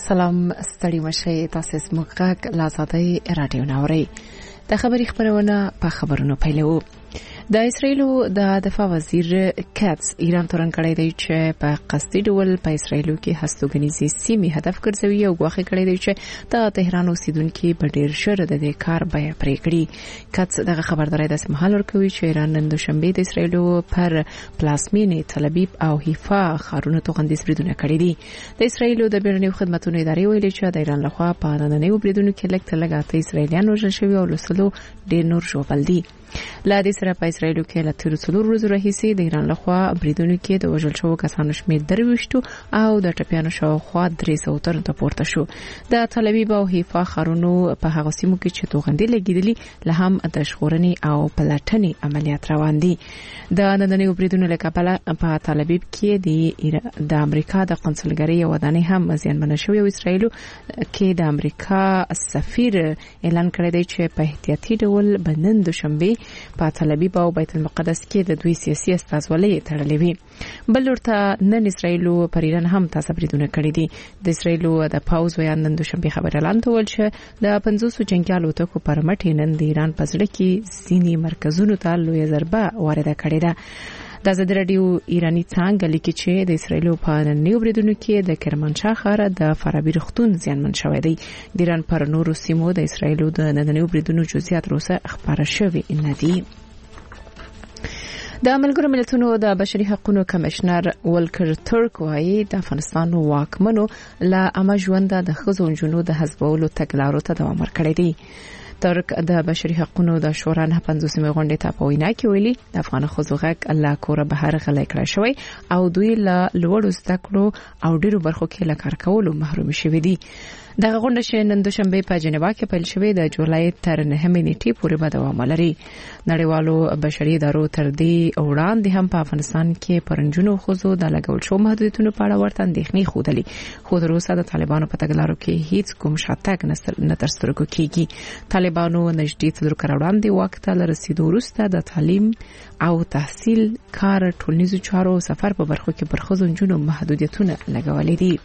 سلام ستړي مشي تاسو زموږ غږ لازادي رادیو ناوري د خبري خبرونه په خبرونو پیلو. د اسرایلو د دفاع وزیر کاتس ایران تورن کړی دی چې په قصدي ډول په اسرایلو کې هستوګنیزي سیمې هدف ګرځوي او غواخي کړی دی چې د تهران اوسیدونکو په ډیر شر د دې کار بیه پرې کړی. کاتس دغه خبرداري د سمحال ورکوي چې ایران نن دوشنبه د اسرایلو پر پلاسمینې تل ابیب او حیفا خارونو توغندیز بریدونه کړی دي. د اسرایلو د بیړنیو خدماتو ادارې ویلي چې د ایران لخوا په نننیو بریدونو کې لږ اسرایلیان وژل شوي او لسلو ډیر نور ژوبل دي. لا د سره په اسرایلو کې له تیر څلور ورځې راهیسې د ایران لخوا بریدونو کې د وژل شوو کسانو شمېر درويشتو او د ټپيانو شاوخوا 300 تر ته پورته شو. د تل ابیب او حیفا خارونو په هغه سیمو کې چې توغندې لګیدلي له هم د شخورنې او پلټنې عملیات روان دي. د نننیو بریدونو له کبله په تل ابیب کې د امریکا د قونسلګرۍ ودانۍ هم زیانمن شوې او اسرایلو کې د امریکا سفیر اعلان کړی دی چې په احتیاطي ډول بنن دوشنبه په تل ابیب او بیت المقدس کې د دوی سیاسي استازولۍ تړلې وي. بل ورته نن اسرایلو پر ایران هم تاسو بریدونه کړی دي. د اسرایلو د پاوز ویان نن دوشنبه خبر اعلان کول چې د 500 جنگیالو ټکو پر مټ نن د ایران په ځړ کې ځینی مرکزونو ته لوی ضربه وارده کړې ده. د آزاد رادیو ایرانی څنګه لیکي چې د اسرایلو په نننیو بریدونو کې د کرمانشاه ښار د فارابي رختون زیانمن شوی دی. د ایران پر نورو سیمو د اسرایلو د نننیو بریدونو جزئیات روسه خبره شوی نه دي. د ملګرو ملتونو د بشري حقوقو کمشنر ولکر ترک وايي د افغانستان واکمنو لا امژوند د خزو جنونو د حزبولو تګلارو ته دوام ورکړی دی. ترک د بشري حقوقو د شورا نه 50 غونډې ته په وینا کې ویلي د افغان خزو غږ الله کور بهر غلې کړی شوی او دوی له لوړو زده کړو او ډیرو برخو کې له کار کولو محروم شوي دي. دغه غونډه چې نن دوشنبه په جنیوا کې پیل شوې د جولای تر 9 نیټې پورې به دوام لري. نړیوالو بشري ادارو تر دې وړاندې هم په افغانستان کې پرنجونو خزو د لګول شو محدودیتونو په اړه ورته اندېښنې خودلې. خو د روسا د طالبانو په تګلارو کې هیڅ کوم شاتګ نه تر سترګو کیږي. طالبانو نږدې 3 کال وړاندې وخت له رسیدو وروسته د تعلیم او تحصیل کار ټولنیزو چارو سفر په برخو کې پر خزو جنونو محدودیتونه لګولې دي.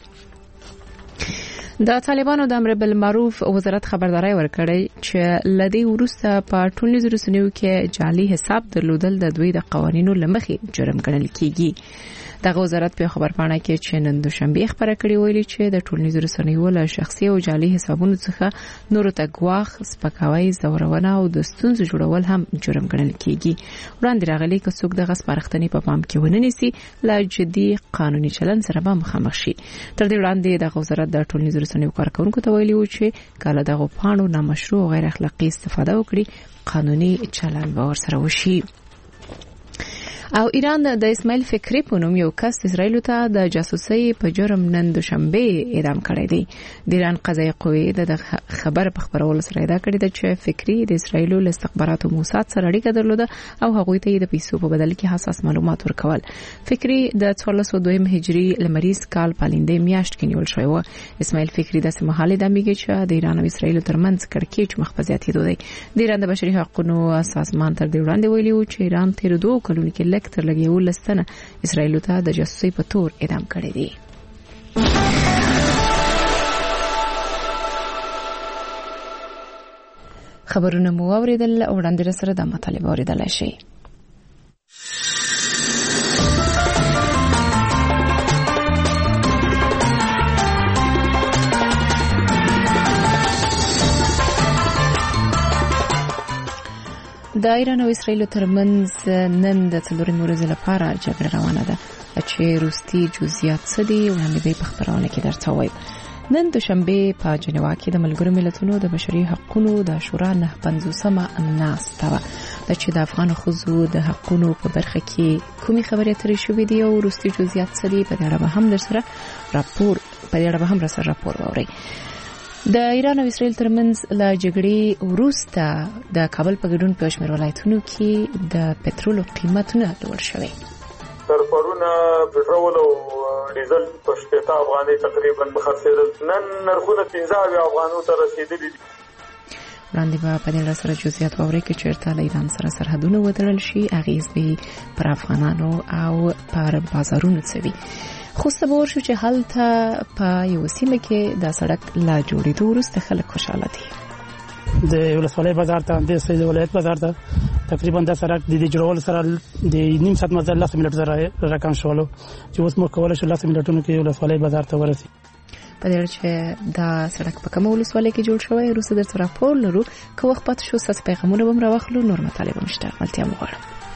د طالبانو د امر بالمعروف وزارت خبرداري ورکړی چې لدی ورسته په ټولنیزو رسنیو کې جعلي حساب درلودل د دوی د قوانینو لمخې جرم ګڼل کیږي. دغه وزارت په خبرپاڼه کې چې نن دوشنبه خبره کړې ویلي چې د ټولنیزو رسنیو له شخصي او جعلي حسابونو څخه نور ته ګواخ سپکاوي زورونه او د ستونزو جوړول هم جرم ګڼل کیږي. وړاندې راغلي که څوک د غصبارښتنې په پام کې وننسي لا جدي قانوني چلن سره به مخامخ شي. تر دې وړاندې د وزارت د ټولنیزو رسنیو کارکونکو ته ویلي و چې کله دغه پاڼو نامشروع او غیر اخلاقی استفاده وکړي قانوني چلن به ورسره وشي. او ایران د اسماعیل فکری په نوم یو کس اسرایل ته د جاسوسي په جرم نن دوشنبه اعدام کړی دی. د ایران قضایي قوې د خبر په خبرولو سره ادعا کړې ده چې فکری د اسرایل له استخباراتو موساد سره اړیکه درلوده او هغوی ته د پیسو په بدل کې حساس معلومات ورکول. فکری د 1402 هجری لمریز کال پالنده میاشت کې نیول شوی و. اسماعیل فکری د سمحال د میګي چې د ایران او اسرایل ترمنځ کړکېچ مخبزياتي دوی. د ایران د بشري حقوقو سازمان تر دې وړاندې ویلي و چې ایران تیر 2 کلونو کې تر لګیول لستنه اسرایل ته د جاسوسي په تور اعدام کړی دی. خبرونه مو اوریدل او وړاندې سره د مطالبه اوریدل شي. د ایران او اسرایل ترمنځ نن د څلورمې ورځې لپاره جګړه روانه ده چې روسي جزئیات څه دي وړاندې په خبرونه کې درته وایم. نن دوشنبه په جنیوا کې د ملګرو ملتونو د بشري حقوقو د شورا نه 50مه ناسته چې د افغان خزو د حقوقو په برخه کې کومي خبرې ترې شوې دي او روسي جزئیات څه دي په اړه هم در سره راپور ووري. د ایران او اسرایل ترمنځ لا جګړې وروسته د کابل په ګډون په شمېر ولایتونو کې د پټرولو قیمتونه لوړ شوي. سرپرونه پټرول او ډیزل په 70 افغانۍ تقریبا خرڅېدل. نن نرخونه 15 افغانو ته رسیدلي دي. وړاندې به په دې سره جزئیات واورئ چې چیرته له ایران سره سرحدونه وتړل شي، اغیز به پر افغانانو او پر بازارونو څه وي. خو صبر شو چې هلته په یو سیمه کې د سړک لا جوړېدو وروسته خلک خوشاله دي. د ولسوالۍ بازار ته د سید ولایت بازار ته تقریبا د سړک د جوړول سره د نیم ساعت مزل 10 منټ سره راکم شولو چې اوس مو کولای شو 10 منټونو کې ولسوالۍ بازار ته ورسي. په دې چې دا سړک په کومه ولسوالۍ کې جوړ شوی وروسته درته راپور لرو. که وخت پات شو ساس پیغامونه به راوخلو، نور مطالب هم شته. ملتیا مغواړم.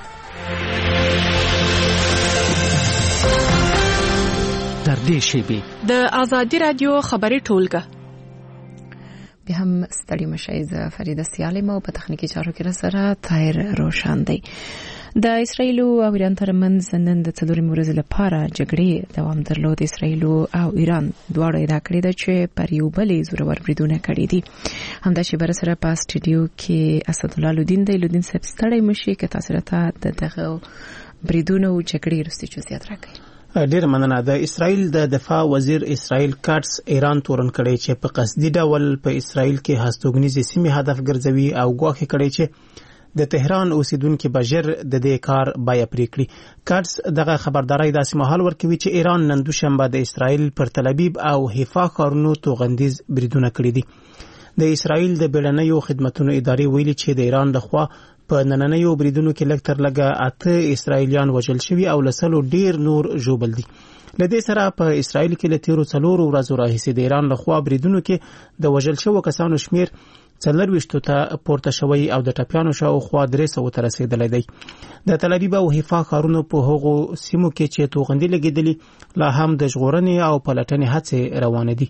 در دې شیبې د آزادی رادیو خبري ټولګه به هم ستړي مشي ز فریده سیالم او په تخنیکی چارو کې سره طاهر روشن دی. د اسرایل او ایران ترمنځ نن د څلورمې ورځې لپاره جګړې دوام درلود. اسرایل او ایران دواړه ادعا کړې ده چې پر یو بل زورور بریدونه کړي دي. همدا چې بر سره په سټډیو کې اسدالله لودین دی. لودین صاحب ستړي مشي که تاسو راته دغه بریدونه او جګړې رستي جزئیات راکړئ. ډیر مننه. د اسرایل د دفاع وزیر اسرایل کاټس ایران تورن کړي چې په قصدي ډول په اسرایل کې هستوګنیزي سیمې هدف ګرځوي او ګواښ کړي چې د تهران اوسیدونکو بجر د دې کار بیا پریکړي. کاټس دغه خبرداري داسې مهال ورکوي چې ایران نن دوشنبه د اسرایل پر تل ابیب او حیفا ښارونو توغندیز بریدونه کړي دي. د اسرایل د بیړنیو خدماتو ادارې ویلي چې د ایران لخوا په نننیو بریدونو کې لږ تر لږه 8 اسرایلیان وژل شوي او لسلو ډیر نور ژوبل دي. لدې سره په اسرایل کې له تیرو 4 ورځو راهیسې د ایران لخوا بریدونو کې د وژل شوو کسانو شمیر 24 ته پورته شوی او د ټپیانو شاوخوا 300 ته رسیدلی دی. د تل ابیب او حیفا ښارونو په هغو سیمو کې چې توغندي لګیدلي لا هم د ژغورنې او پلټنې هڅې روانې دي.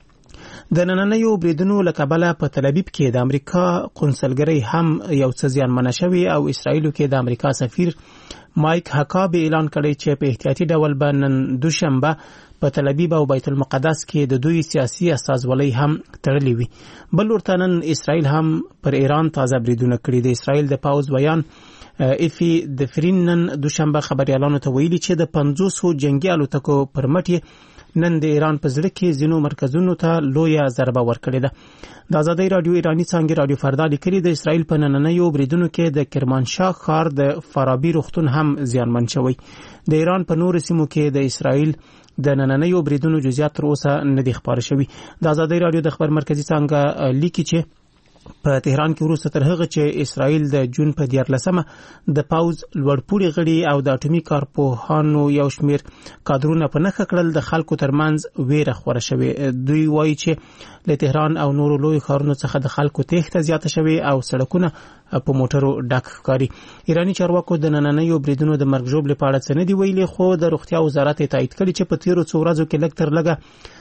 د نننیو بریدونو له کبله په تل ابیب کې د امریکا قونسلګرۍ هم یو څه زیانمنه شوې او اسرایلو کې د امریکا سفیر مایک هکاب اعلان کړی چې په احتیاطي ډول به نن دوشنبه په تل ابیب او بیت المقدس کې د دوی سیاسي استازولۍ هم تړلې وي. بل ورته نن اسرایل هم پر ایران تازه بریدونه کړي. د اسرایل د پاوز بیان افي د فرین نن دوشنبه خبريالانو ته ویلي چې د 500 جنگي الوتکو پر مټ نن د ایران په زړه کې ځینو مرکزونو ته لویه ضربه ورکړې ده. د آزادۍ رادیو ایرانی څنګه رادیو فردا لیکلي د اسرایل په نننیو بریدونو کې د کرمانشاه ښار د فارابي روغتون هم زیانمن شوی. د ایران په نورو سیمو کې د اسرایل د نننیو بریدونو جزئیات تر اوسه نه دي خبر شوي. د آزادۍ رادیو د خبر مرکزی څنګه لیکي چې په تهران کې وروسته تر هغه چې اسرایل د جون په 14مه د پاوز لوړپوړي غړي او د اټومي کارپوهانو یو شمیر کادرونه په نخښه کړل، د خلکو ترمنځ ویره خوره شوې. دوی وایي چې له تهران او نورو لوی ښارونو څخه د خلکو تېښته زیاته شوې او سړکونه په موټرو ډک ښکاري. ایرانی چارواکو د نننیو بریدونو د مرګ ژوبلې په اړه څه نه دی ویلي، خو د روغتیا وزارت تایید کړي چې په تیرو څو ورځو کې لږ تر لږه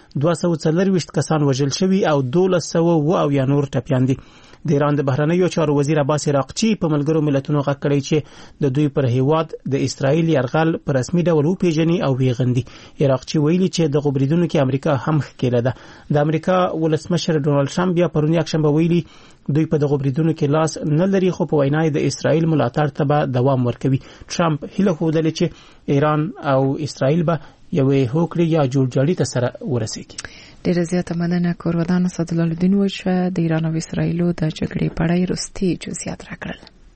240 کسان وژل شوي او 1200 یا نور ټپیان دي. د ایران د بهرنیو چارو وزیر عباس عراقچی په ملګرو ملتونو غږ کړی چې د دوی پر هیواد د اسرایل یرغل پر رسمي ډول وپیژني او ویغندي. عراقچی ویلي چې د غبریدونو کې امریکا هم ښکېله ده. د امریکا ولسمشر ډونالد ټرمپ بیا پرون یکشنبه ویلي دوی په دغه بریدونو کې لاس نه لري، خو په وینا د اسرایل ملاتړ ته به دوام ورکوي. ټرمپ هیله خوده چې ایران او اسرایل به یوې هوکړې یا جوړجاړي ته سره ورسېږي. ډېر زیاته مننه. کورودان اسدالله لودین و چې د ایران او اسرایلو د جګړې په اړه وروستي جزئیات راکړل.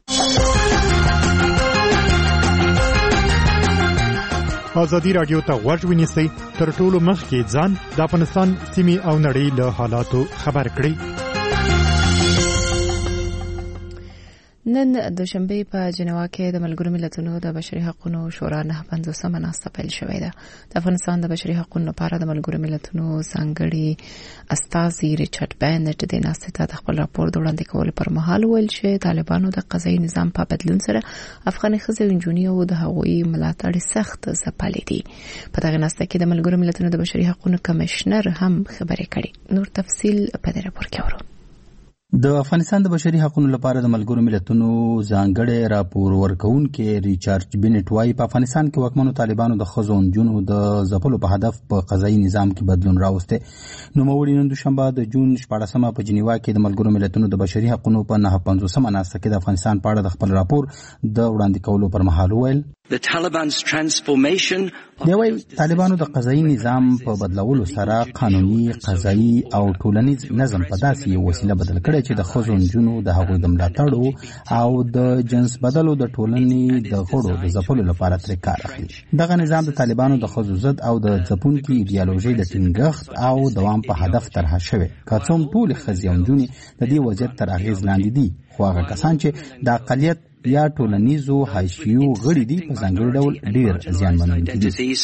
آزادی رادیو ته غوږ ونیسئ، تر ټولو مخکې ځان د افغانستان سیمې او نړۍ له حالاتو خبر کړئ. نن دوشنبه په جنیوا کې د ملګرو ملتونو د بشري حقوقو شورا 950مه ناسته پیل شوې ده. د افغانستان د بشري حقوقو لپاره د ملګرو ملتونو ځانګړي استازي ریچارډ بینټ د ناستې ته د خپل راپور د وړاندې کولو پر مهال ویل چې طالبانو د قضایي نظام په بدلون سره افغاني ښځې او نجونې او د هغوی ملاتړ سخت ځپلې دي. په دغه ناسته کې د ملګرو ملتونو د بشري حقوقو کمشنر هم خبرې کړې. نور تفصیل په دې راپور کې اورو. د افغانستان د بشري حقوقو لپاره د ملګرو ملتونو ځانګړي راپور ورکوونکي ریچارډ بینټ وايي په افغانستان کې واکمنو طالبانو د ښځو او نجونو د ځپلو په هدف په قضایي نظام کې بدلون راوسته. نوموړي نن دوشنبه د جون 14مه په جنیوا کې د ملګرو ملتونو د بشري حقوقو په 950مه ناسته کې د افغانستان په اړه د خپل راپور د وړاندې کولو پر مهال ویل دوی طالبانو د قضایي نظام په بدلولو سره قانوني، قضایي او ټولنیز نظم په داسې یو وسیله بدل کړی چې د ښځو نجونو د هغوی د ملاتړ او د جنس بدلو د ټولنې د غړو د ځپلو لپاره ترې کار اخلي. دغه نظام د طالبانو د ښځو ضد او د ځپونکي ایډیالوژۍ د ټینګښت او دوام په هدف طرحه شوی. که څه هم ټولې ښځې او نجونې د دې وضعیت تر اغېز لاندې دي، خو هغه کسان چې د اقلیت یا ټولنیزو حاشیو غړي دي په ځانګړي ډول ډېر زیانمنونکي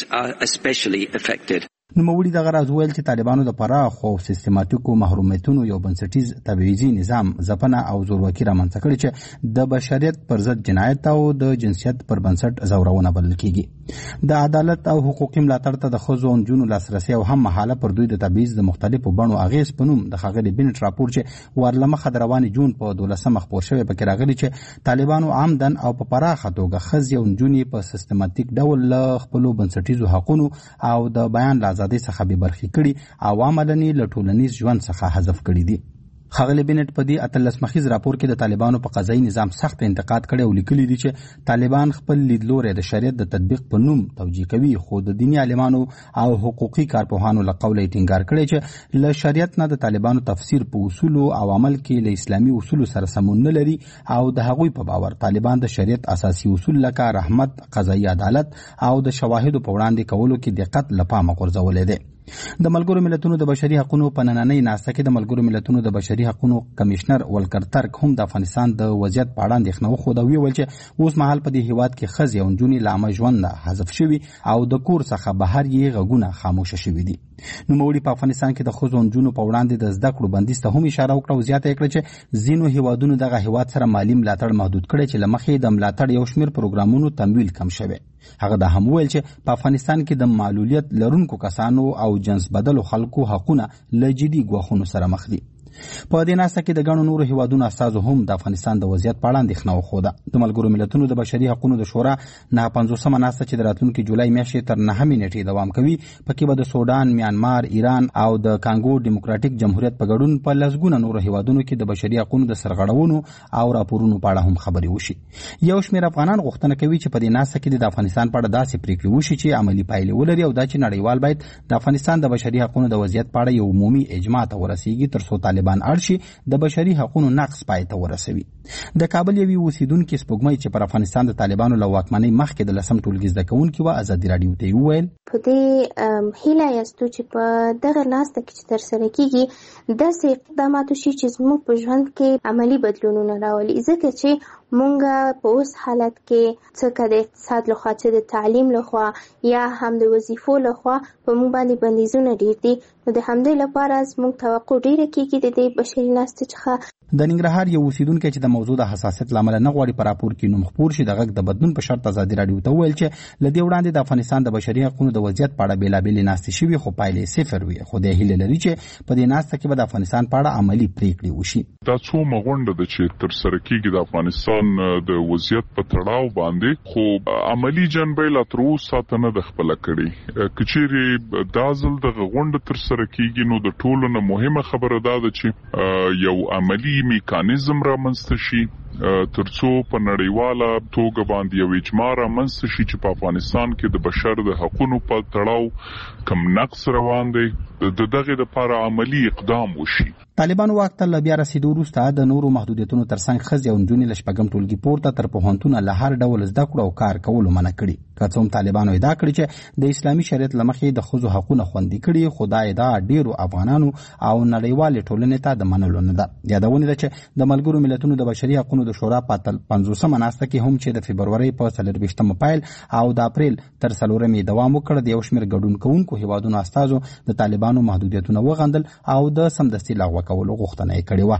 دي. نوموړي دغه راز ویل چې طالبانو د پراخو او سیستماتیکو محرومیتونو یو بنسټیز تبعیضي نظام ځپنه او زورواکي رامنځته کړې چې د بشریت پر ضد جنایت او د جنسیت پر بنسټ زورونه بلل کیږي. د عدالت او حقوقي ملاتړ ته د ښځو او نجونو لاسرسي او هم مهاله پر دوی د تبعیض د مختلفو بڼو اغېز په نوم د ښاغلي بینټ راپور چې ورلمخه د روانې جون په 12 خپور شوی پکې راغلي چې طالبانو عمدن او په پراخه توګه ښځې او نجونې په سیستماتیک ډول له خپلو بنسټیزو حقونو او د بیان له ازادۍ څخه بې برخې کړي او عملاً له ټولنیز ژوند څخه حذف کړي دي. ښاغلي بینټ په دې 18 مخیز راپور کې د طالبانو په قضایي نظام سخت انتقاد کړی او لیکلي دي چې طالبان خپل لیدلوری د شریعت د تطبیق په نوم توجیه کوي، خو د دیني عالمانو او حقوقي کارپوهانو له قوله یې ټینګار کړی چې له شریعت نه د طالبانو تفسیر په اصولو او عمل کې له اسلامي اصولو سره سمون نه لري او د هغوی په باور طالبان د شریعت اساسي اصول لکه رحمت، قضایي عدالت او د شواهدو په وړاندې کولو کې دقت له پامه غورځولی دی. د ملګرو ملتونو د بشري حقوقو په نننۍ ناسته کې د ملګرو ملتونو د بشري حقوقو کمشنر ولکر ترک هم د افغانستان د وضعیت په اړه اندېښنه وښوده او ویل چې اوس مهال په دې هیواد کې ښځې او نجونې له عامه ژونده حذف شوي او د کور څخه بهر یې غږونه خاموشه شوي دي. نوموړي په افغانستان کې د ښځو او نجونو په وړاندې د زده کړو بندیز ته هم اشاره وکړه او زیاته یې کړه چې ځینو هیوادونو دغه هیواد سره مالي ملاتړ محدود کړی چې له مخې د ملاتړ یو شمېر پروګرامونو تمویل کم شوی. هغه دا هم ویل چې په افغانستان کې د معلولیت لرونکو کسانو او جنس بدلو خلکو حقونه له جدي ګواښونو سره مخ دي. په دې ناسته کې د ګڼو نورو هیوادونو استازو هم د افغانستان د وضعیت په اړه اندېښنه وښوده. د ملګرو ملتونو د بشري حقوقو د شورا 50مه ناسته چې د راتلونکي جولای میاشتې تر 9 نیټې دوام کوي، پکې به د سودان، میانمار، ایران او د کانګو ډیموکراتیک جمهوریت په ګډون په لسګونه نورو هیوادونو کې د بشري حقوقو د سرغړونو او راپورونو په اړه هم خبرې وشي. یو شمېر افغانان غوښتنه کوي چې په دې ناسته کې د افغانستان په اړه داسې پریکړې وشي چې عملي پایلې ولري او دا چې نړیوال باید د افغانستان د بشري حقوقو د وضعیت په اړه یو عمومي اجماع ته ورسیږي ترڅو طالبان اړ شي د بشري حقوقو نقض پای ته ورسوي. د کابل یوې اوسیدونکي سپوږمۍ چې پر افغانستان د طالبانو له واکمنۍ مخکې د 10 ټولګي زده کوونکي وه ازادي راډیو ته وویل په دې هیله یاستو چې په دغه ناسته کې چې ترسره کیږي داسې اقدامات وشي چې زموږ په ژوند کې عملي بدلونونه راولي، ځکه چې مونږ په اوس حالت کې څه د اقتصاد لخوا څه د تعلیم لخوا یا هم د وظیفو لخوا په مونږ باندې بندیزونه ډیر دي. نو د همدې لپاره زموږ توقع ډیره کیږي د دې بشري ناستې څخه. د ننګرهار یو اوسیدونکی چې د موضوع د حساسیت له امله نه غواړي په راپور کې نوم خپور شي د غږ د بدلون په شرط ازادي راډیو ته وویل چې له دې وړاندې د افغانستان د بشري حقوقو د وضعیت په اړه بېلابېلې ناستې شوي خو پایلې صفر وي، خو د هیله لري چې په دې ناسته کې به د افغانستان په اړه عملي پریکړې وشي. دا څو مغونډه ده چې ترسره کیږي د افغانستان د وضعیت په تړاو باندې، خو عملی جنبه لا تر اوسه نه د خپل کړي. کچېری دا ځل د غونډه ترسره کیږي نو د ټولو نه مهمه خبره ده چې یو عملی میکانیزم رامنځته شي ترڅو په نړیواله توګه باندې یو اجماع رامنځته شي چې په افغانستان کې د بشر د حقوقو په تړاو کم نقص روان دی، دغه لپاره عملی اقدام وشي. طالبانو واک ته بیا رسیدو وروسته د نورو محدودیتونو ترڅنګ ښځې او نجونې له 8 ټولګي پورته تر پوهنتونه له هر ډول زده کړو او کار کولو منع کړي. که څه هم طالبانو ادعا کړې چې د اسلامي شریعت له مخې د ښځو حقونه خوندي کړي، خو دا ادعا ډیرو افغانانو او نړیوالې ټولنې ته د منلو نه ده. یادونه ده چې د ملګرو ملتونو د بشري حقوقو د شورا په 50مه ناسته کې هم چې د فبرورۍ په 24مه پیل او د اپریل تر 4مې دوام وکړ، د یو شمېر ګډون کوونکو هیوادونو استازو د طالبانو محدودیتونه وغندل او د سمدستي لغوه کولو غوښتنه یې کړې وه.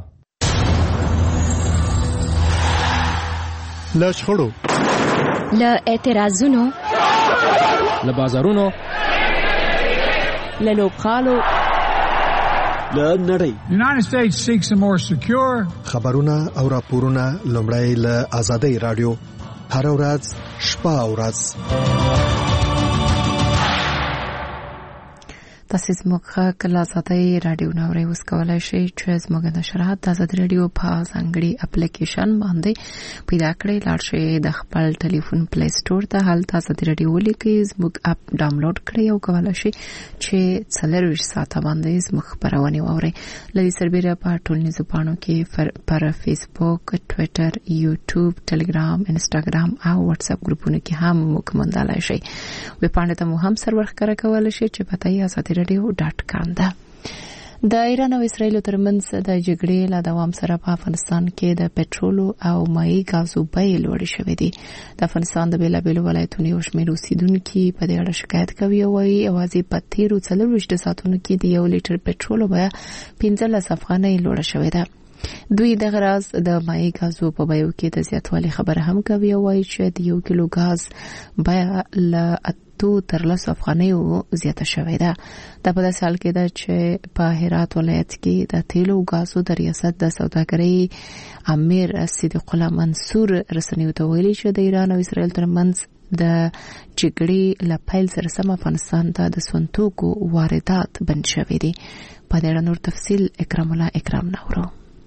له شخړو، له اعتراضونو، له بازارونو، له لوبغالو، له نړۍ. United States seeks a more secure. خبرونه او راپورونه لومړی له آزادۍ راډیو هر ورځ شپه او ورځ. تاسو زموږ کله آزادۍ رادیو نوري اوس کولای شئ چې زموږ نشرات د آزادۍ رادیو په ځانګړي اپلیکیشن باندې پیدا کړئ. لاړ شئ د خپل ټلیفون پلی سٹور ته هلته آزادۍ رادیو ولیکئ، زموږ اپ ډاونلوډ کړئ او کولای شئ چې 24 ساعته باندې زموږ خبرونه واورئ. لدی سربېره په ټولنیزو پاڼو کې پر فیسبوک، ټویټر، یوټیوب، ټلګرام، انسټاګرام او واتس اپ ګروپونو کې هم موږ موندلای شئ. وې پاڼې ته مو هم سرور ښکاره کولای شئ چې پته یې azadiradio.com ده. د ایران او اسرایل ترمنځ د جګړې له دوام سره په افغانستان کې د پټرول او مایع غازو بیې لوړې شوې دي. د افغانستان د بیلابیلو ولایتونو یو شمېر اوسیدونکي په دې اړه شکایت کوي او وايي یوازې په تیرو 24 ساعتونو کې د 1 لیټر پټرول بیه 15 افغانۍ لوړه شوې ده. دوی د غراز د مایع غازو په بیو کې د زیاتوالي خبره هم کوي او وايي چې د 1 کیلو غاز بیه له 13 افغانۍ زیاته شوې ده. د په داسې حال کې ده چې په هرات ولایت کې د تیلو غازو د ریاست د سوداګرۍ امیر صدیق الله منصور رسنیو ته ویلي چې د ایران او اسرائیل ترمنځ د جګړې له پیل سره سم افغانستان ته د سونتوکو واردات بند شوې دي. په دې اړه نور تفصیل اکرام الله اکرام نورو.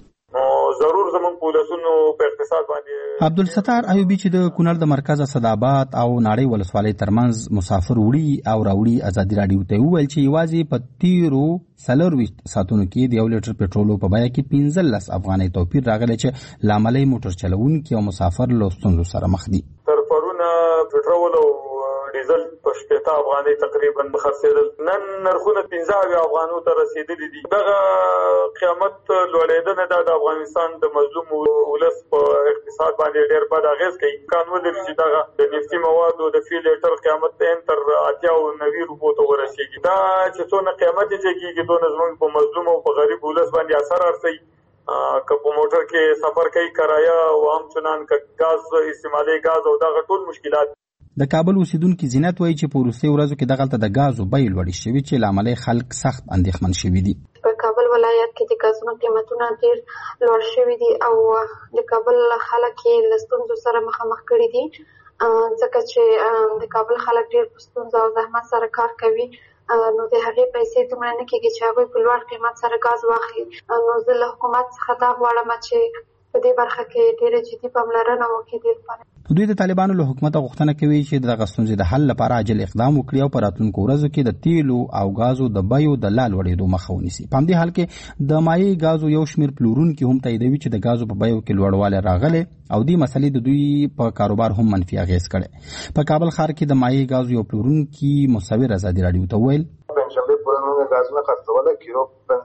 ضرور زمون پولیسونو په اقتصاد باندې عبدالستار ایوبی چې د کونړ د مرکز صدابات او ناړۍ ولسوالۍ ترمنځ مسافر وړي او راوړي آزادي رادیو ته وویل چې یوازې په تیرو 24 ساعتونو کې د 1 لیټر پټرول په بیه کې 15 افغانۍ توپیر راغلی چې لامل موټر چلوونکي او مسافر له ستونزو سره مخ دي. تر پرونه پټرول او ډیزل په 15 افغانۍ تقریبا خرڅېدل، نن نرخونه 15 افغانو ته رسیدلي دي. دغه قیامت لوړېدنه د افغانستان د مظلوم ولس په اقتصاد باندې ډېر بد اغېز کوي. قانون لري چې دغه د نفتي موادو د فی لیټر قیامت تر 80 روپو ته ورسیږي. دا چې څونه قیامت جګیږي دونه زموږ په مظلوم او په غریب ولس باندې اثر ارسي. که په موټر کې سفر کوي کرایه او هم چنان که غاز استعمالي غاز او دغه ټول مشکلات. د کابل اوسیدونکو زینت وایي چې په وروستي ورځو کې دغلته د غازو بیې لوړې شوې چې لامل خلک سخت اندېښمن شوي دي. په کابل ولایت کې د غازونو قیمتونه ډېر لوړ شوي دي او د کابل خلک یې له ستونزو سره مخامخ کړي دي، ځکه چې د کابل خلک ډېر په ستونزو او زحمت سره کار کوي. نو د هغې پیسې دومره نه کېږي چې هغوی په لوړ قیمت سره غاز واخلي. نو زه له حکومت څخه دا غواړم چې په دې برخه کې ډېره جدي پاملرنه وکړي. دې لپاره دوی د طالبانو له حکومت غوښتنه کوي چې دغه ستونزې د حل لپاره عاجل اقدام وکړي او په راتلونکو ورځو کې د تیلو او غازو د بیو د لا لوړېدو مخه ونیسي. په همدې حال کې د مایع غازو یو شمېر پلورونکي هم تاییدوي چې د غازو په بیو کې لوړوالی راغلی او دې مسلې د دوی په کاروبار هم منفي اغېز کړی. په کابل ښار کې د مایع غازو یو پلورونکي مصور آزادي رادیو ته ویل پنځمبه پورې غازونه خرڅول کیلو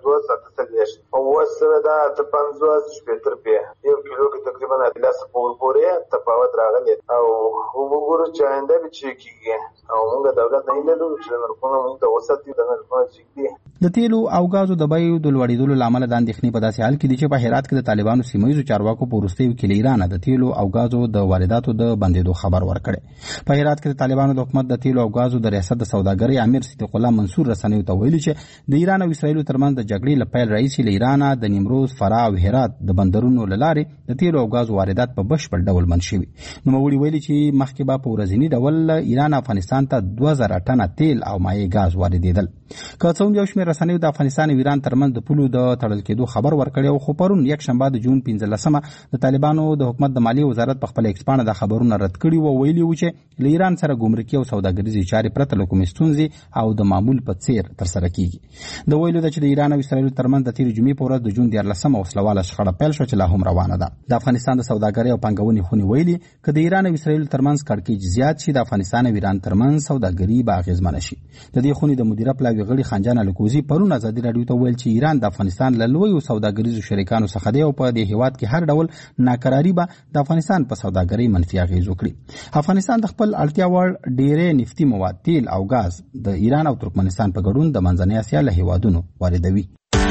50 او وسره دا 50 شپږ روپیه یو کیلو کې تقریبا 10 پورې تفاوت راغلی او وګورو چې آینده به چې کیږي او موږ دولت نه لیدو چې نرخونه موږ د وساتي د نرخونه چې د تیلو او غازو د بیو د لوړېدلو لامل د اندېښنې په داسې حال کې دي چې په هرات کې د طالبانو سیمهییزو چارواکو په وروستیو کې له ایران د تیلو او غازو د وارداتو د بندېدو خبر ورکړی. په هرات کې د طالبانو د حکومت د تیلو او غازو د ریاست د سوداګرۍ امیر صدیق الله منصور رسنیو ته ویلي چې د ایران او اسرایل ترمنځ د جګړې له پیل راهیسې له ایران د نیمروز، فراه او هرات د بندرونو له لارې د تیلو او غازو واردات په بشپړ ډول بند شوي. نوموړي ویلي چې مخکې به په ورځني ډول ایران افغانستان ته 2000 ټنه تیل او مایع غاز واردېدل. که څه هم یو شمېر رسنیو د افغانستان او ایران ترمنځ د پولو د تړل کېدو خبر ورکړی خو پرون یکشنبه د جون 15 د طالبانو د حکومت د مالیې وزارت په خپل ایکس پاڼه د خبرونه رد کړي و. ویلي و چې له ایران سره ګمرکي او سوداګریزې چارې پرته له کومې ستونزې او د معمول په څیر ترسره کیږي. د ویلو ده چې د ایران او اسرایل ترمنځ د تیرې جمعې په ورځ د جون 14 وسلواله شخړه پیل شوه چې لا هم روانه ده. د افغانستان د سوداګرۍ او پانګونې خونې ویلي که د ایران او اسرایل ترمنځ کړکېچ زیات شي د افغانستان او ایران ترمنځ سوداګري به اغېزمنه شي. د دې خونې د مدیره پلاوي غړي خنجان الکوزي پرون آزادي رادیو ته ویل چې ایران د افغانستان له لویو سوداګریزو شریکانو څخه دی او په دې هیواد کې هر ډول ناکراري به د افغانستان په سوداګرۍ منفي اغېز وکړي. افغانستان د خپل اړتیا وړ ډېرې نفتي مواد، تیل او غاز د ایران او ترکمنستان په ګډون د منځنۍ اسیا له هیوادونو واردوي.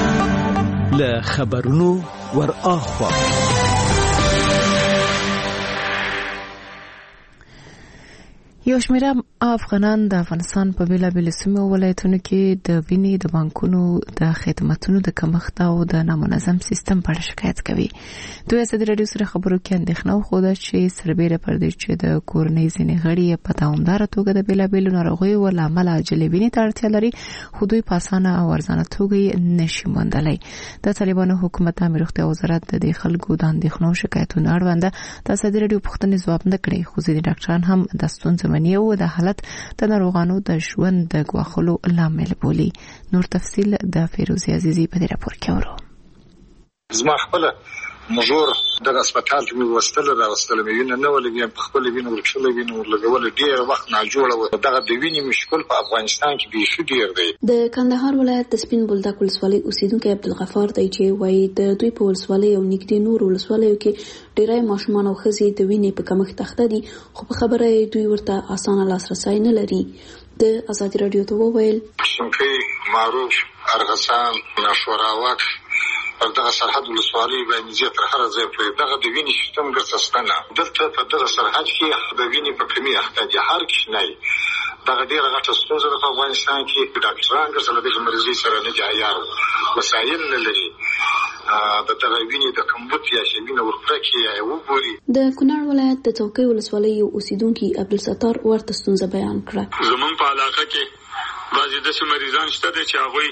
له خبرونو ور اخوا یو شمېر افغانان د افغانستان په بیلابیلو سیمو او ولایتونو کې د وینې د بانکونو د خدماتو د کمښت او د نامنظم سیستم په اړه شکایت کوي. دوی ازادي راډیو سره خبرو کې اندېښنه وښوده چې سربېره پر دې چې د کورنۍ ځینې غړي په دوامداره توګه د بیلابیلو ناروغیو له امله عاجلې وینې ته اړتیا لري، خو دوی په اسانه او ارزانه توګه یې نشي موندلی. د طالبانو حکومت عامه روغتیا وزارت د دې خلکو د اندېښنو شکایتونو اړوند د ازادي راډیو پوښتنې ځواب نه کړی، خو ځینې ډاکټران هم د ستونزو منیو د حالت د ناروغانو د ژوند د ګواښلو لامل بولي. نور تفصیل د فیروزي عزیزي په دې راپور کې اورو. زما خپل مجور د هسپتال کې مې راوستل مې وینه نه ولګي، په خپل وینه ورکشلې وینه ورلګول ډیر وخت نه جوړه و. دغه د وینې مشکل په افغانستان کې بیخي ډیر دی. د کندهار ولایت د سپین بولدک ولسوالۍ اوسیدونکي عبدالغفار دی چې وایي د دوی په ولسوالۍ او نږدې نور ولسوالیو کې ډیری ماشومان او ښځې د وینې په کمښت اخته دي، خو په خبره دوی ورته اسانه لاسرسی نه لري. د ازادي راډیو ته وویل شنکۍ، معروف، ارغسان، ناشوراوک پر دغه سرحد ولسوالۍ باندې زیات تر هر ځای پورې دغه د وینې سیستم ګرځستنه دلته په دغه سرحد کې د وینې په کمی اخته دي. هر کښنی دغه ډیره غټه ستونزه ده په افغانستان کې. ډاکټران ګرځله دغه مریضۍ سره نه دي عیار، وسایل نه لري د دغه وینې د کمبود یا چې وینه ورکړه یا وګوري. د کونړ ولایت د څوکۍ ولسوالۍ اوسیدونکي عبدالستار ورته ستونزه بیان کړه. زمونږ په علاقه کې بعضې داسې مریضان شته دي چې هغوی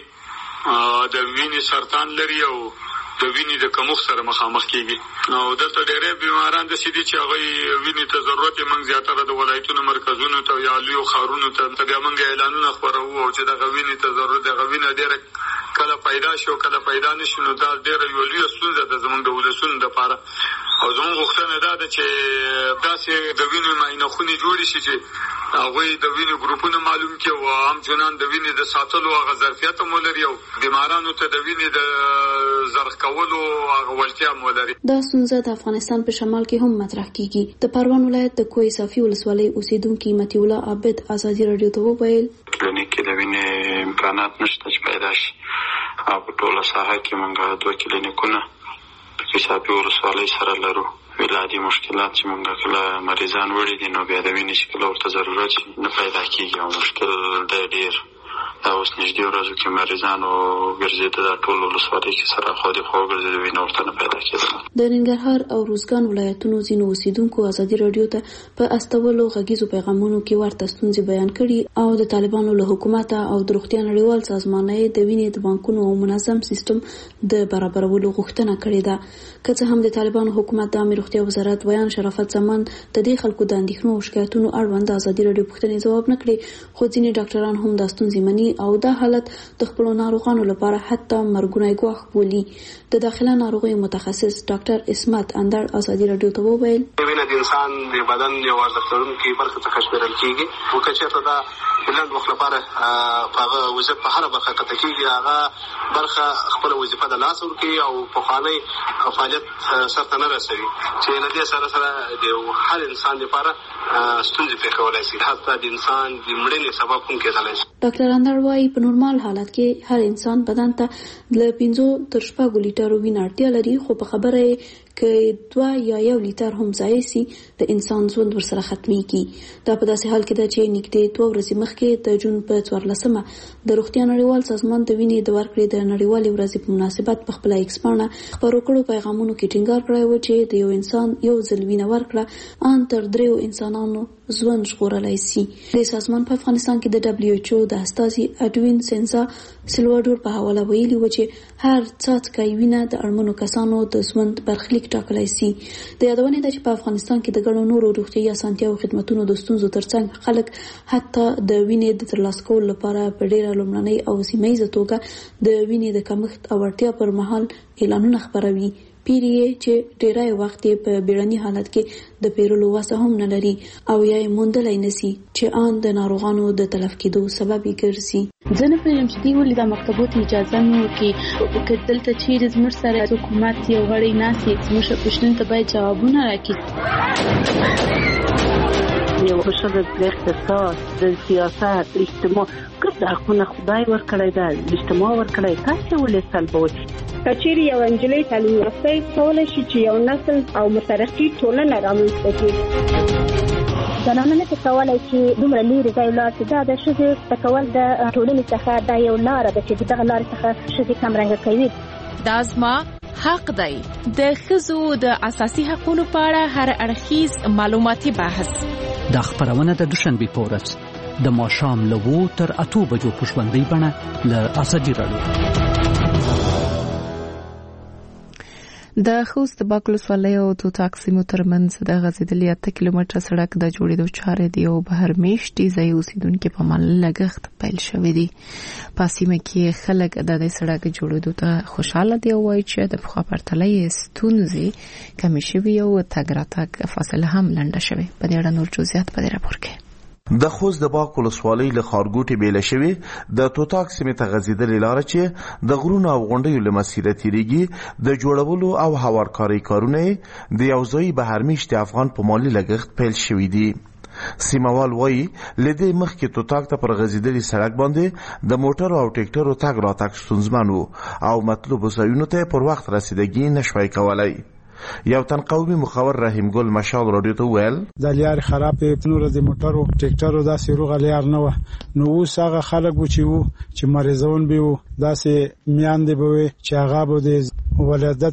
د وینې سرطان لري او د وینې د کمښت سره مخامخ کیږي. او دلته ډېری بیماران داسې دي چې هغوی وینې ته ضرورت یې موږ زیاتره د ولایتونو مرکزونو ته یا لویو ښارونو ته بیا موږ اعلانونه خپروو او چې دغه وینې ته ضرورت دغه وینه ډېره کله پیدا شي او کله پیدا نه شي، نو دا ډېره یوه لویه ستونزه ده زموږ د ولسونو دپاره. او زموږ غوښتنه دا ده چې داسې د وینې معاینه خونې جوړې شي چې هغوی د وینې ګروپونه معلوم کړي او همچنان د وینې د ساتلو هغه ظرفیت هم ولري او بیمارانو ته د وینې د زرخ کولو هغه وړتیا هم ولري. دا ستونزه د افغانستان په شمال کې هم مطرح کیږي. د پروان ولایت د کوه صافي ولسوالۍ اوسیدونکي مطیع الله عابد ازادي راډیو ته وویل کلینیک کې د وینې امکانات نشته چې پیدا شي. په ټوله ساحه کې موږ 2 کلینیکونه په کوه صافي ولسوالۍ سره لرو. ولادي مشکلات چې موږ کله مریضان وړي دي نو بیا د وینې چې کله ورته ضرورت شي نه پیدا کیږي او مشکل دی ډېر. دا اوس نږدې ورځو کې مریضانو ګرځېده دا ټول ولسوالۍ کې سره خوا دې خوا وګرځېده وینه ورته نه پیدا کېدله. د ننګرهار او روزګان ولایتونو ځینو اوسیدونکو ازادي راډیو ته په استولو غږیزو پیغامونو کې ورته ستونزې بیان کړي او د طالبانو له حکومت او د روغتیا نړیوال سازمان د وینې د بانکونو او منظم سیستم د برابرولو غوښتنه کړې ده. که څه هم د طالبانو حکومت د عامه روغتیا وزارت ویان شرافت زمان د دې خلکو د اندېښنو او شکایتونو اړوند ازادي راډیو پوښتنې ځواب نه کړي، خو ځینې ډاکټران هم دا ستونزې مني او دا حالت د خپل ناروغانو لپاره حتی مرګونی ګواښ بولي. د داخله ناروغیو متخصص ډاکټر اسمت اندر ازادي راډیو ته وویل وینه د انسان د بدن یو ارزښت لرونکي برخه څخه شمیرل کیږي او که چېرته دا بلند وخت لپاره هغه وظیفه په هر برخه کې کیږي، هغه برخه خپل وظیفه د لاس ورکوي او په خاني فعالیت سرته نه رسوي چې له دې سره د هر انسان لپاره ستونزې پیښولای شي، حتی د انسان د مړینې سبب هم کېدلی شي. ډاکټر اندر وايي په نورمال حالت کې هر انسان بدن ته له 5 تر 6 لیټرو وینه اړتیا لري، خو په خبره که 2 یا 1 لیټر هم ضایع شي د انسان ژوند ورسره ختميږي. دا په داسې حال کې ده چې نږدې 2 ورځې مخکې د جون په 14مه د روغتیا نړیوال سازمان د وینې د ورکړې د نړیوالې ورځې په مناسبت په خپل ایکس پاڼه خبرو کړو پیغامونو کې ټینګار کړی و چې د یو انسان یو ځل وینه ورکړه ان تر 3 انسانانو ژوند ژغورلای شي. د سازمان په افغانستان کې د WHO د استازي اډوین سنسا سلوادور په حواله ویلي و چې هر څاڅکی وینه د اړمنو کسانو د ژوند برخلیک ټاکلی شي. د یادونې ده چې په افغانستان کې د ګڼو نورو روغتیايي اسانتیاو او خدماتو د ستونزو ترڅنګ خلک حتی د وینې د ترلاسه کولو لپاره په ډیره لومړنۍ او سیمه‌ییزه توګه د وینې د کمښت او اړتیا پر مهال اعلانونه خپروي. پیریه چې ډیری وخت په بیړني حالت کې د پیرلو وسه هم نه لري او یا موندلای نسی چې ان د ناروغانو د تلف کېدو سبب ګرځي. ځنه په جمشتي ولې د مکتبونو اجازه نه ورکړي چې دلته چیرې زموږ سره حکومت یو غړي ناسي زموږ پښتون ته باید جوابونه راکړي. یو خوشاله د اقتصاد د سیاست اجتماع ګرد حقونه خدای ورکړی دا اجتماع ورکړی تاسو ولې سلبوي کچېری یو انجلۍ تعلیم یافته کولای شي چې یو نسل او مترقي ټولنه رامنځته کړي. زنانه نشي کولای چې دومره لرې ځای ولاړ شي. دا د ښځې ټکول د ټولنې څخه دا یو لاره ده چې دغه لارې څخه ښځې کمرنګه کوي. دا زما حق دی. د ښځو د اساسي حقوقو په اړه هر اړخیز معلوماتي بحث. دا خبرونه د دوشنبه په ورځ د ماښام له 2 تر 8 بجو په ژوندۍ بڼه له ازادي راډیو. د خوست باک ولسوالۍ او توتاک سیمو ترمنځ د غځېدلي 8 کیلومتره سړک د جوړېدو چارې د یو بهرمېشتي ځای اوسیدونکو په مال لګښت پیل شوې دي. په سیمه کې خلک د دې سړک جوړېدو ته خوشاله دي او وایي چې د پخوا پرتله یې ستونزې کمې شوې او تګ راتګ فاصله هم لنډه شوې. په دې اړه نور جزئیات په دې راپور کې. د خوست د باک ولسوالۍ له خارګوټي بیل شوی د توتاک سیمې ته غځېدلې لار چې د غرونو او غونډیو له مسیره تیریږي د جوړولو او هوارکارۍ کارونه د یو ځای بهرمېشتي افغان په مالي لګښت پیل شوی دي. سیموال وایي لدې مخکې توتاک ته پر غځېدلي سړک باندې د موټرو او ټیکټرو تګ راتګ ستونزمن و او مطلوبو ځایونو ته پر وخت رسیدګي نشوای کولای. یو تن قومي مخور رحیم ګل مشال رادیو ته ویل د لیار خرابې نور د موټرو ټیکټرو داسې روغه لیار نه و. نو اوس هغه خلک چې مریضون به وو داسې میاندې به وي چې هغه به د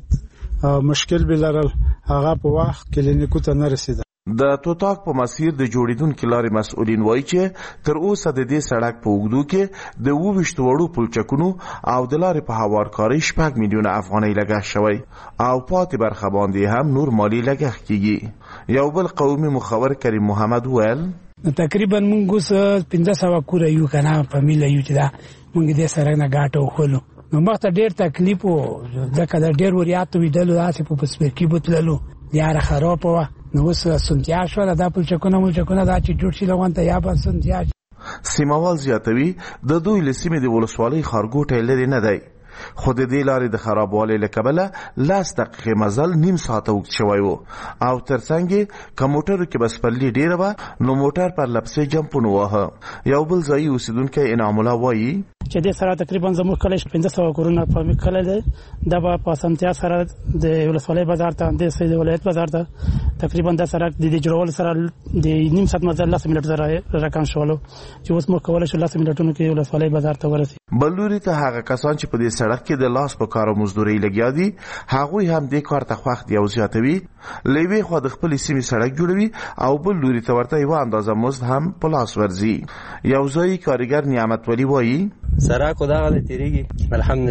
ولادت مشکل به لرل هغه په وخت کلینیکو ته نه رسیده. د توتاک په مسیر د جوړیدونکو لارې مسؤلین وایي چې تر اوسه د دې سړک په اوږدو کې د 22 وړو پلچکونو او د لارې په هوارکارۍ 6 میلیونه افغانۍ لګښت شوی او پاتې برخه باندې هم نور مالی لګښت کیږي. یو بل قومي مخور کریم محمد ویل تقریبا موږ 1500 کور یو کنه فامیل یو چې دا موږ دې سره نه غاټو خلو نو مخته ډیر تکلیف وو ځکه دا ډیر وریات ویدلو داسې په پسپرکی بوتللو یاره خراب و. نو اوس سنتیا شو دا پلچکونه دا چې جوړ شي لغون ته یا به سنتیا. سیموال زیاتوي د دوی لسیمه د ولسوالۍ خارګوټه لري نه دی خو د دې لارې د خرابوالي له کبله 10 دقیقې مزل نیم ساعت وخت شوی وو او ترڅنګ کمپیوټر کې بس پرلی ډیره و نو موټر پر لپسې جمپونه واه. یو بل ځای اوسیدونکو انعام الله وایي چې د سره تقریبا زموږ کله 1500 کورونه په مکله ده د په سمتیا سره د ولسوالۍ بازار ته د سید ولایت بازار ته تقریبا د سره د جوړول سره د نیم ساعت مزل 10 منټ سره رقم شولو چې اوس موږ کولای شو 10 منټونو کې ولسوالۍ بازار ته ورسې. بلوري ته هغه کسان چې په دې سړک کې د لاس په کار او مزدوري لګیا دي هغه هم د کار ته وخت یو زیاتوي لوي خو د خپل سیمې سړک جوړوي او بلوري ته ورته یو اندازه مزد هم په لاس ورزي. یو ځای کارګر نعمت ولی وایي سراکو دا غل تیریږي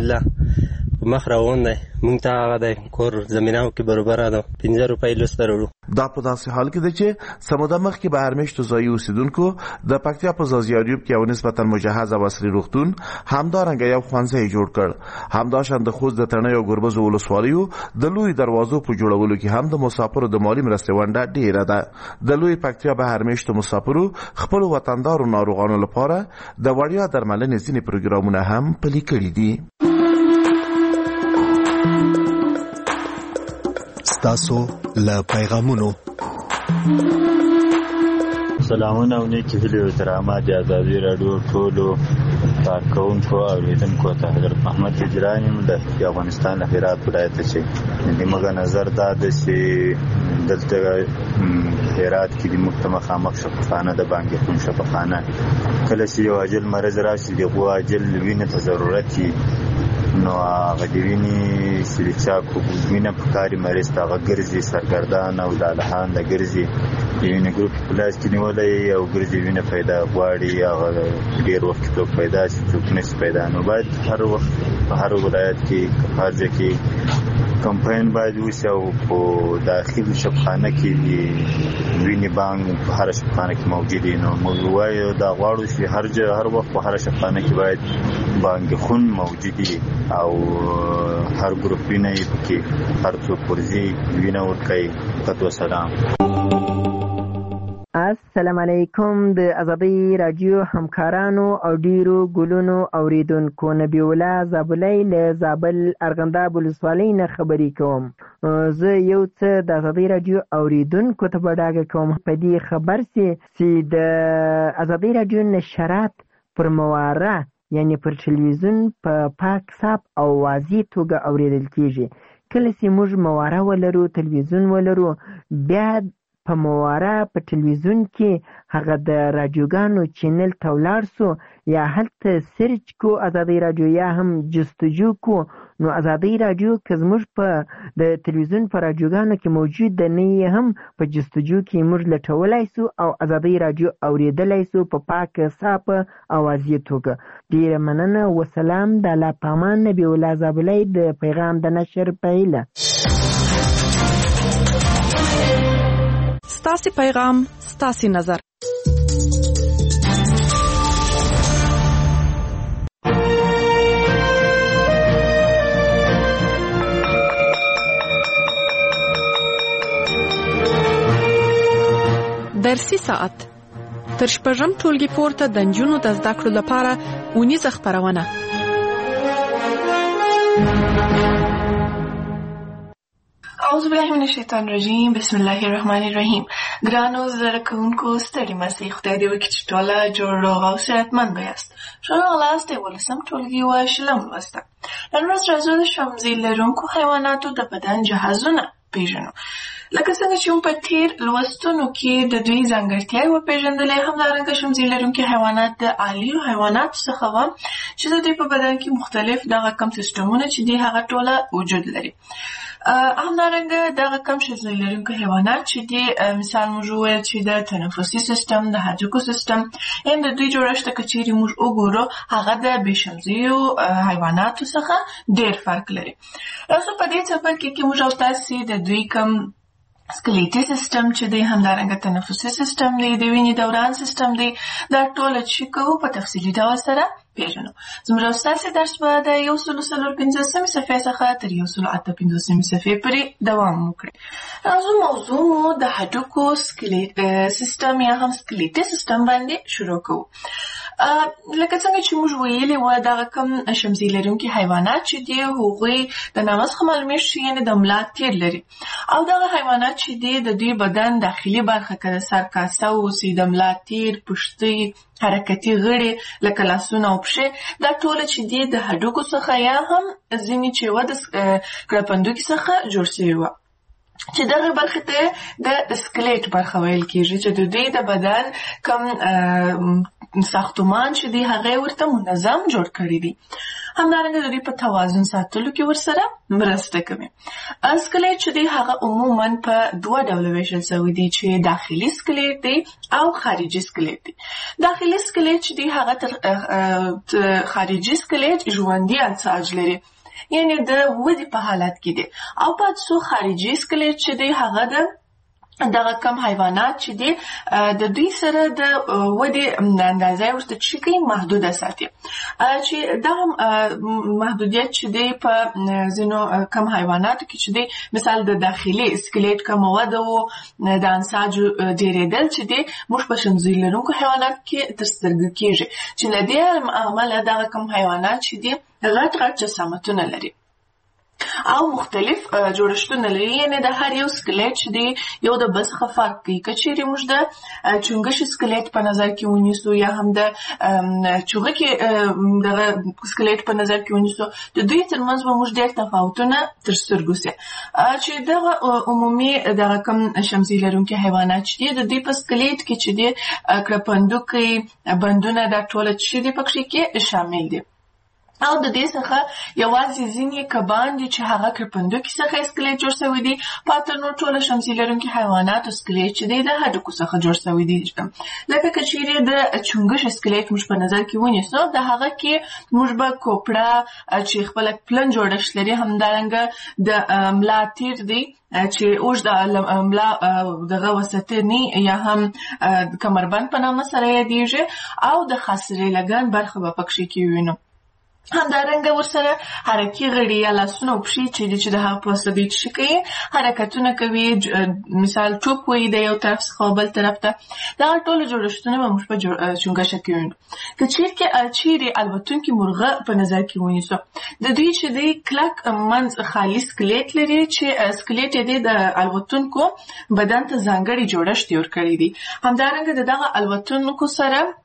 الحمدلله مخ روان دی مونږ ته هغه د کور زمیناو کې برابر ده 15 روپۍ لسته وروړو. دا په داسې حال کې ده چې سموده مخ کې بهرمېشتو ځای اوسیدونکو د پکتیا په زازیاریوب کې یو نسبتا مجهز او عصري روغتون همدارنګه یو ښوونځی جوړ کړ. همداشان د خوست د تڼیو او ګربز ولسوالیو د لوی دروازو په جوړولو کې هم د مسافرو د مالی مرستې ونډه ډیره ده. د لوی پکتیا بهرمېشتو مسافرو خپل وطندارو ناروغانو لپاره د وړیا درملنې ځینې پروګرامونه هم پلي کړي دي. تاسو له پیغامونو سلامونه او نیکی هیلې او احترامات د ازادي راډیو ټولو کارکونکو او لیدونکو ته حضرت محمد هجرانی د افغانستان له هرات ولایت څخه د موږ نظر دا د چې دلته هرات کې د مخامخ شفاخانه د بانګ خون شفاخانه کله چې یو اجل مرز راشي دغه اجل وینې ته ضرورت نو هغه د وینې سلیچا کوبینه په کاري مریض ته هغه ګرځي سرګردان او د الهان د ګرځي وینې ګروپ پلاس کې نیولې او ګرځي وینې پیدا غواړي هغه ډیر وخت څوک پیدا شي څوک نشي پیدا نو باید هر وخت په هر ولایت کې کارځ کې کمپاین باید وشي او په داخلي شفاخانه کې وینې بانک په هر شفاخانه کې موجود دي. نو موږ وایو دا غواړو چې هر وخت په هر شفاخانه کې باید بانک خون موجود دي او هر ګروپ وینې کې هر څوک ورزي وینه ورکړي. تاسو سلام. السلام علیکم د ازادي رادیو همکارانو او ډیرو ګلونو اوریدونکو نبی الله زابلای له زابل ارغنداب ولسوالۍ نه خبرې کوم. زه یو څه د ازادي رادیو اوریدونکو ته وډاګه کوم په دې خبر چې د ازادي رادیو نشرات پر مواره یعنی پر تلویزیون په پاک صاف او واضح توګه اوریدل کیږي. کله چې موږ مواره ولرو تلویزیون ولرو بیا په مواره په ټلویزیون کې هغه د رادیوګانو چینل ته ولاړ سو یا هلته سرچ کو ازادي رادیو یا هم جستجو کو نو ازادي رادیو که زموږ په د ټلویزیون په رادیوګانو کې موجود ده نه هم په جستجو کې موږ لټولای سو او ازادي رادیو اوریدلای سو په پاکه صافه اوازې توګه. ډیره مننه. وسلام. د الله پامان نبی الله زابلای د پیغام د نشر پایله. ستاسو پیغام ستاسو نظر. درسي ساعت تر شپږم ټولګي پورته د نجونو د زده کړو لپاره اونیزه خپرونه. اعوذ بالله من الشیطان الرجیم. بسم الله الرحمن الرحیم. ګرانو زده کوونکو ستړي مشئ. خدای دې وکړي چې ټوله جوړ روغ او صحتمند یاست. ښه راغلاست ولسم ټولګي و شلم لوسته. نن ورځ راځو د شمزي لرونکو حیواناتو د بدن جهازونه پیژنو. لکه څنګه چې په تیر لوستونو کې د دوی ځانګړتیاوې وپېژندلې، همدارنګه شمزي لرونکي حیوانات د عالیو حیواناتو څخه وو چې د دوی په بدن کې مختلف دغه کم سیستمونه چې دي هغه ټوله وجود لري. همدارنګه دغه کم شمزي لرونکي حیوانات چې دي مثال موږ وویل چې د تنفسي سیستم، د هډوکو سیستم، هم د دوی جوړښت که چیرې موږ وګورو هغه د بې شمزیو حیواناتو څخه ډېر فرق لري. راځو په دې څپرکي کې موږ او تاسې د دوی کم سکلیټي سیستم چې دی، همدارنګه تنفسي سیستم دی، د وینې دوران سیستم دی، دا ټول چې کوو په تفصیلي ډول سره پیژنو. زموږ ستاسې درس به د 145 صفحې څخه تر 158 صفحې پورې دوام وکړي. راځو موضوع مو د هډوکو سیستم یا هم سکلیټي سیستم باندې شروع کوو. لکه څنګه چې موږ ویلي وو دغه کم شمزي لرونکي حیوانات چې دي هغوی د نامه څخه معلومیږي چې یعنې د ملا تیر لري او دغه حیوانات چې دي د دوی بدن داخلي برخه که د سر کاسه اوسي، د ملا تیر، پشتۍ، حرکتي غړي لکه لاسونه او پښې، دا ټول چې دي د هډوکو څخه یا هم ځینې چې وه د کړپندوکي څخه جوړ شوي وه چې دغه برخې ته د سکلیټ برخه ویل کېږي چې د دوی د بدن کم ساختمان چې دی هغه ورته منظم جوړ کړی دی. همدارنګه د دوی په توازن ساتلو کې ورسره مرسته کوي. سکلیټ چې دی هغه عموما په دوه ډوله ویشل شوی دی چې داخلي سکلیټ دی او خارجي سکلیټ دی. داخلي سکلیټ چې دی هغه تر خارجي سکلیټ ژوندي انساج لري، یعنی د ودې په حالت کې دی، او پاتې څو خارجي سکلیټ چې دی هغه دغه کم حیوانات چې دي د دوی سره د ودې اندازه ورته چې کوي محدوده ساتي، چې دغه محدودیت چې دی په ځینو کم حیواناتو کې چې دی مثال د داخلي سکلیټ کم وده او د انساج ډېرېدل چې دی موږ په شمزي لرونکو حیوانات کې تر سترګو کېږي چې له دې امله دغه کم حیوانات چې دی غټ غټ جسامتونه لري او مختلف جوړښتونه لري، یعنې د هر یو سکلیټ چې دی یو د بل څخه فرق کوي. که چیرې موږ د چونګښې سکلیټ په نظر کې ونیسو یا هم د چوغکې دغه سکلیټ په نظر کې ونیسو، د دوی ترمنځ به موږ ډېر تفاوتونه تر سترګو سي چې دغه عمومي دغه کم شمزي لرونکي حیوانات چې دي د دوی په سکلیټ کې چې دی کړپندوکي، بندونه، دا ټوله چې دی پکې کې شامل دي. او د دې څخه یوازې ځینې کبان دي چې هغه کړپندوکي څخه سکلیټ جوړ شوی دی، پاتې نور ټوله شمزي لرونکي حیواناتو سکلیټ چې دی د هډوکو څخه جوړ شوی دی. لکه که چیرې د چونګښې سکلیټ موږ په نظر کې ونیسو، د هغه کې موږ به کوپړه چې خپله پلن جوړښت لري، همدارنګه د ملا تیر دی چې اوږد ملا دغه وسطني یا هم کمربند په نامه سره یادیږي، او د خاصرې لګن برخه به پکې کې وینو. همدارنګه ورسره حرکي غړي یا لاسونه او پښې چې دي چې د هغه په واسطه دوی څه کوي، حرکتونه کوي، مثال ټوپ وهي د یو طرف څخه بل طرف ته. دغه ټوله جوړښتونه به موږ په چونګښه کې وینو. که چیرې الوتونکي مرغه په نظر کې ونیسو، د دوی چې دی کلک منځ خالي سکلیټ لري چې سکلیټ یې د الوتونکو بدن ته ځانګړی جوړښت ورکړی دی. همدارنګه د دغه الوتونکو سره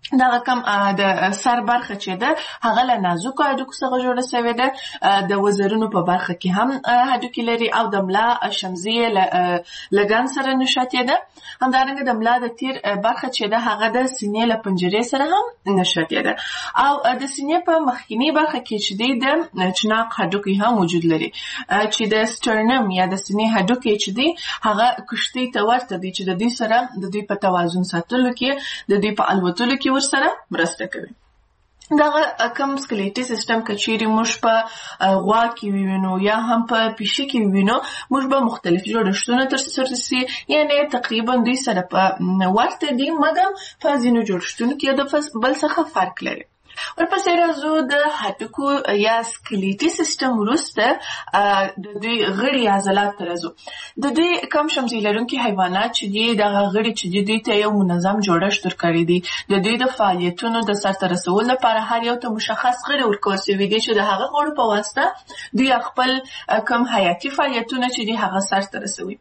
دا کم د سر برخه چې ده هغه له نازکو هډوکو څخه جوړه شوې ده. د وزرونو په برخه کې هم هډوکي لري او د ملا شمزیه لګن سره نښتې ده. همدارنګه د ملا د تیر برخه چې ده هغه د سینې له پنجرې سره هم نښتې ده او د سینې په مخکینی برخه کې چې دی د چناق هډوکي هم وجود لري چې د سټرنم یا د سینې هډوکي چې دی هغه کشتۍ ته ورته دی چې د دې سره د دې په توازن ساتلو کې د دې په الوتلو کې سره مرسته کوي. دا کوم سکلیټي سیستم کچيري موږ په غوا کې وینو یا هم په پیشي کې وینو موږ به مختلف جوړښتونه ترسره سي یعنی تقریبا دوی سره په ورته دي مګر په ځینو جوړښتونو کې د بل څخه فرق لري. ورپسې راځو د هډوکو یا سکلیټي سیستم وروسته د دوی غړي عضلات ته راځو. د دوی کم شمزي لرونکي حیوانات چې دي دغه غړي چې دوی ته یو منظم جوړښت ورکړی دی. د دوی د فعالیتونو د سرته رسولو لپاره هر یو ته مشخص غړي ورکول شوي دي چې د هغه غړو په واسطه دوی خپل کم حیاتي فعالیتونه چې دي هغه سرته رسوي.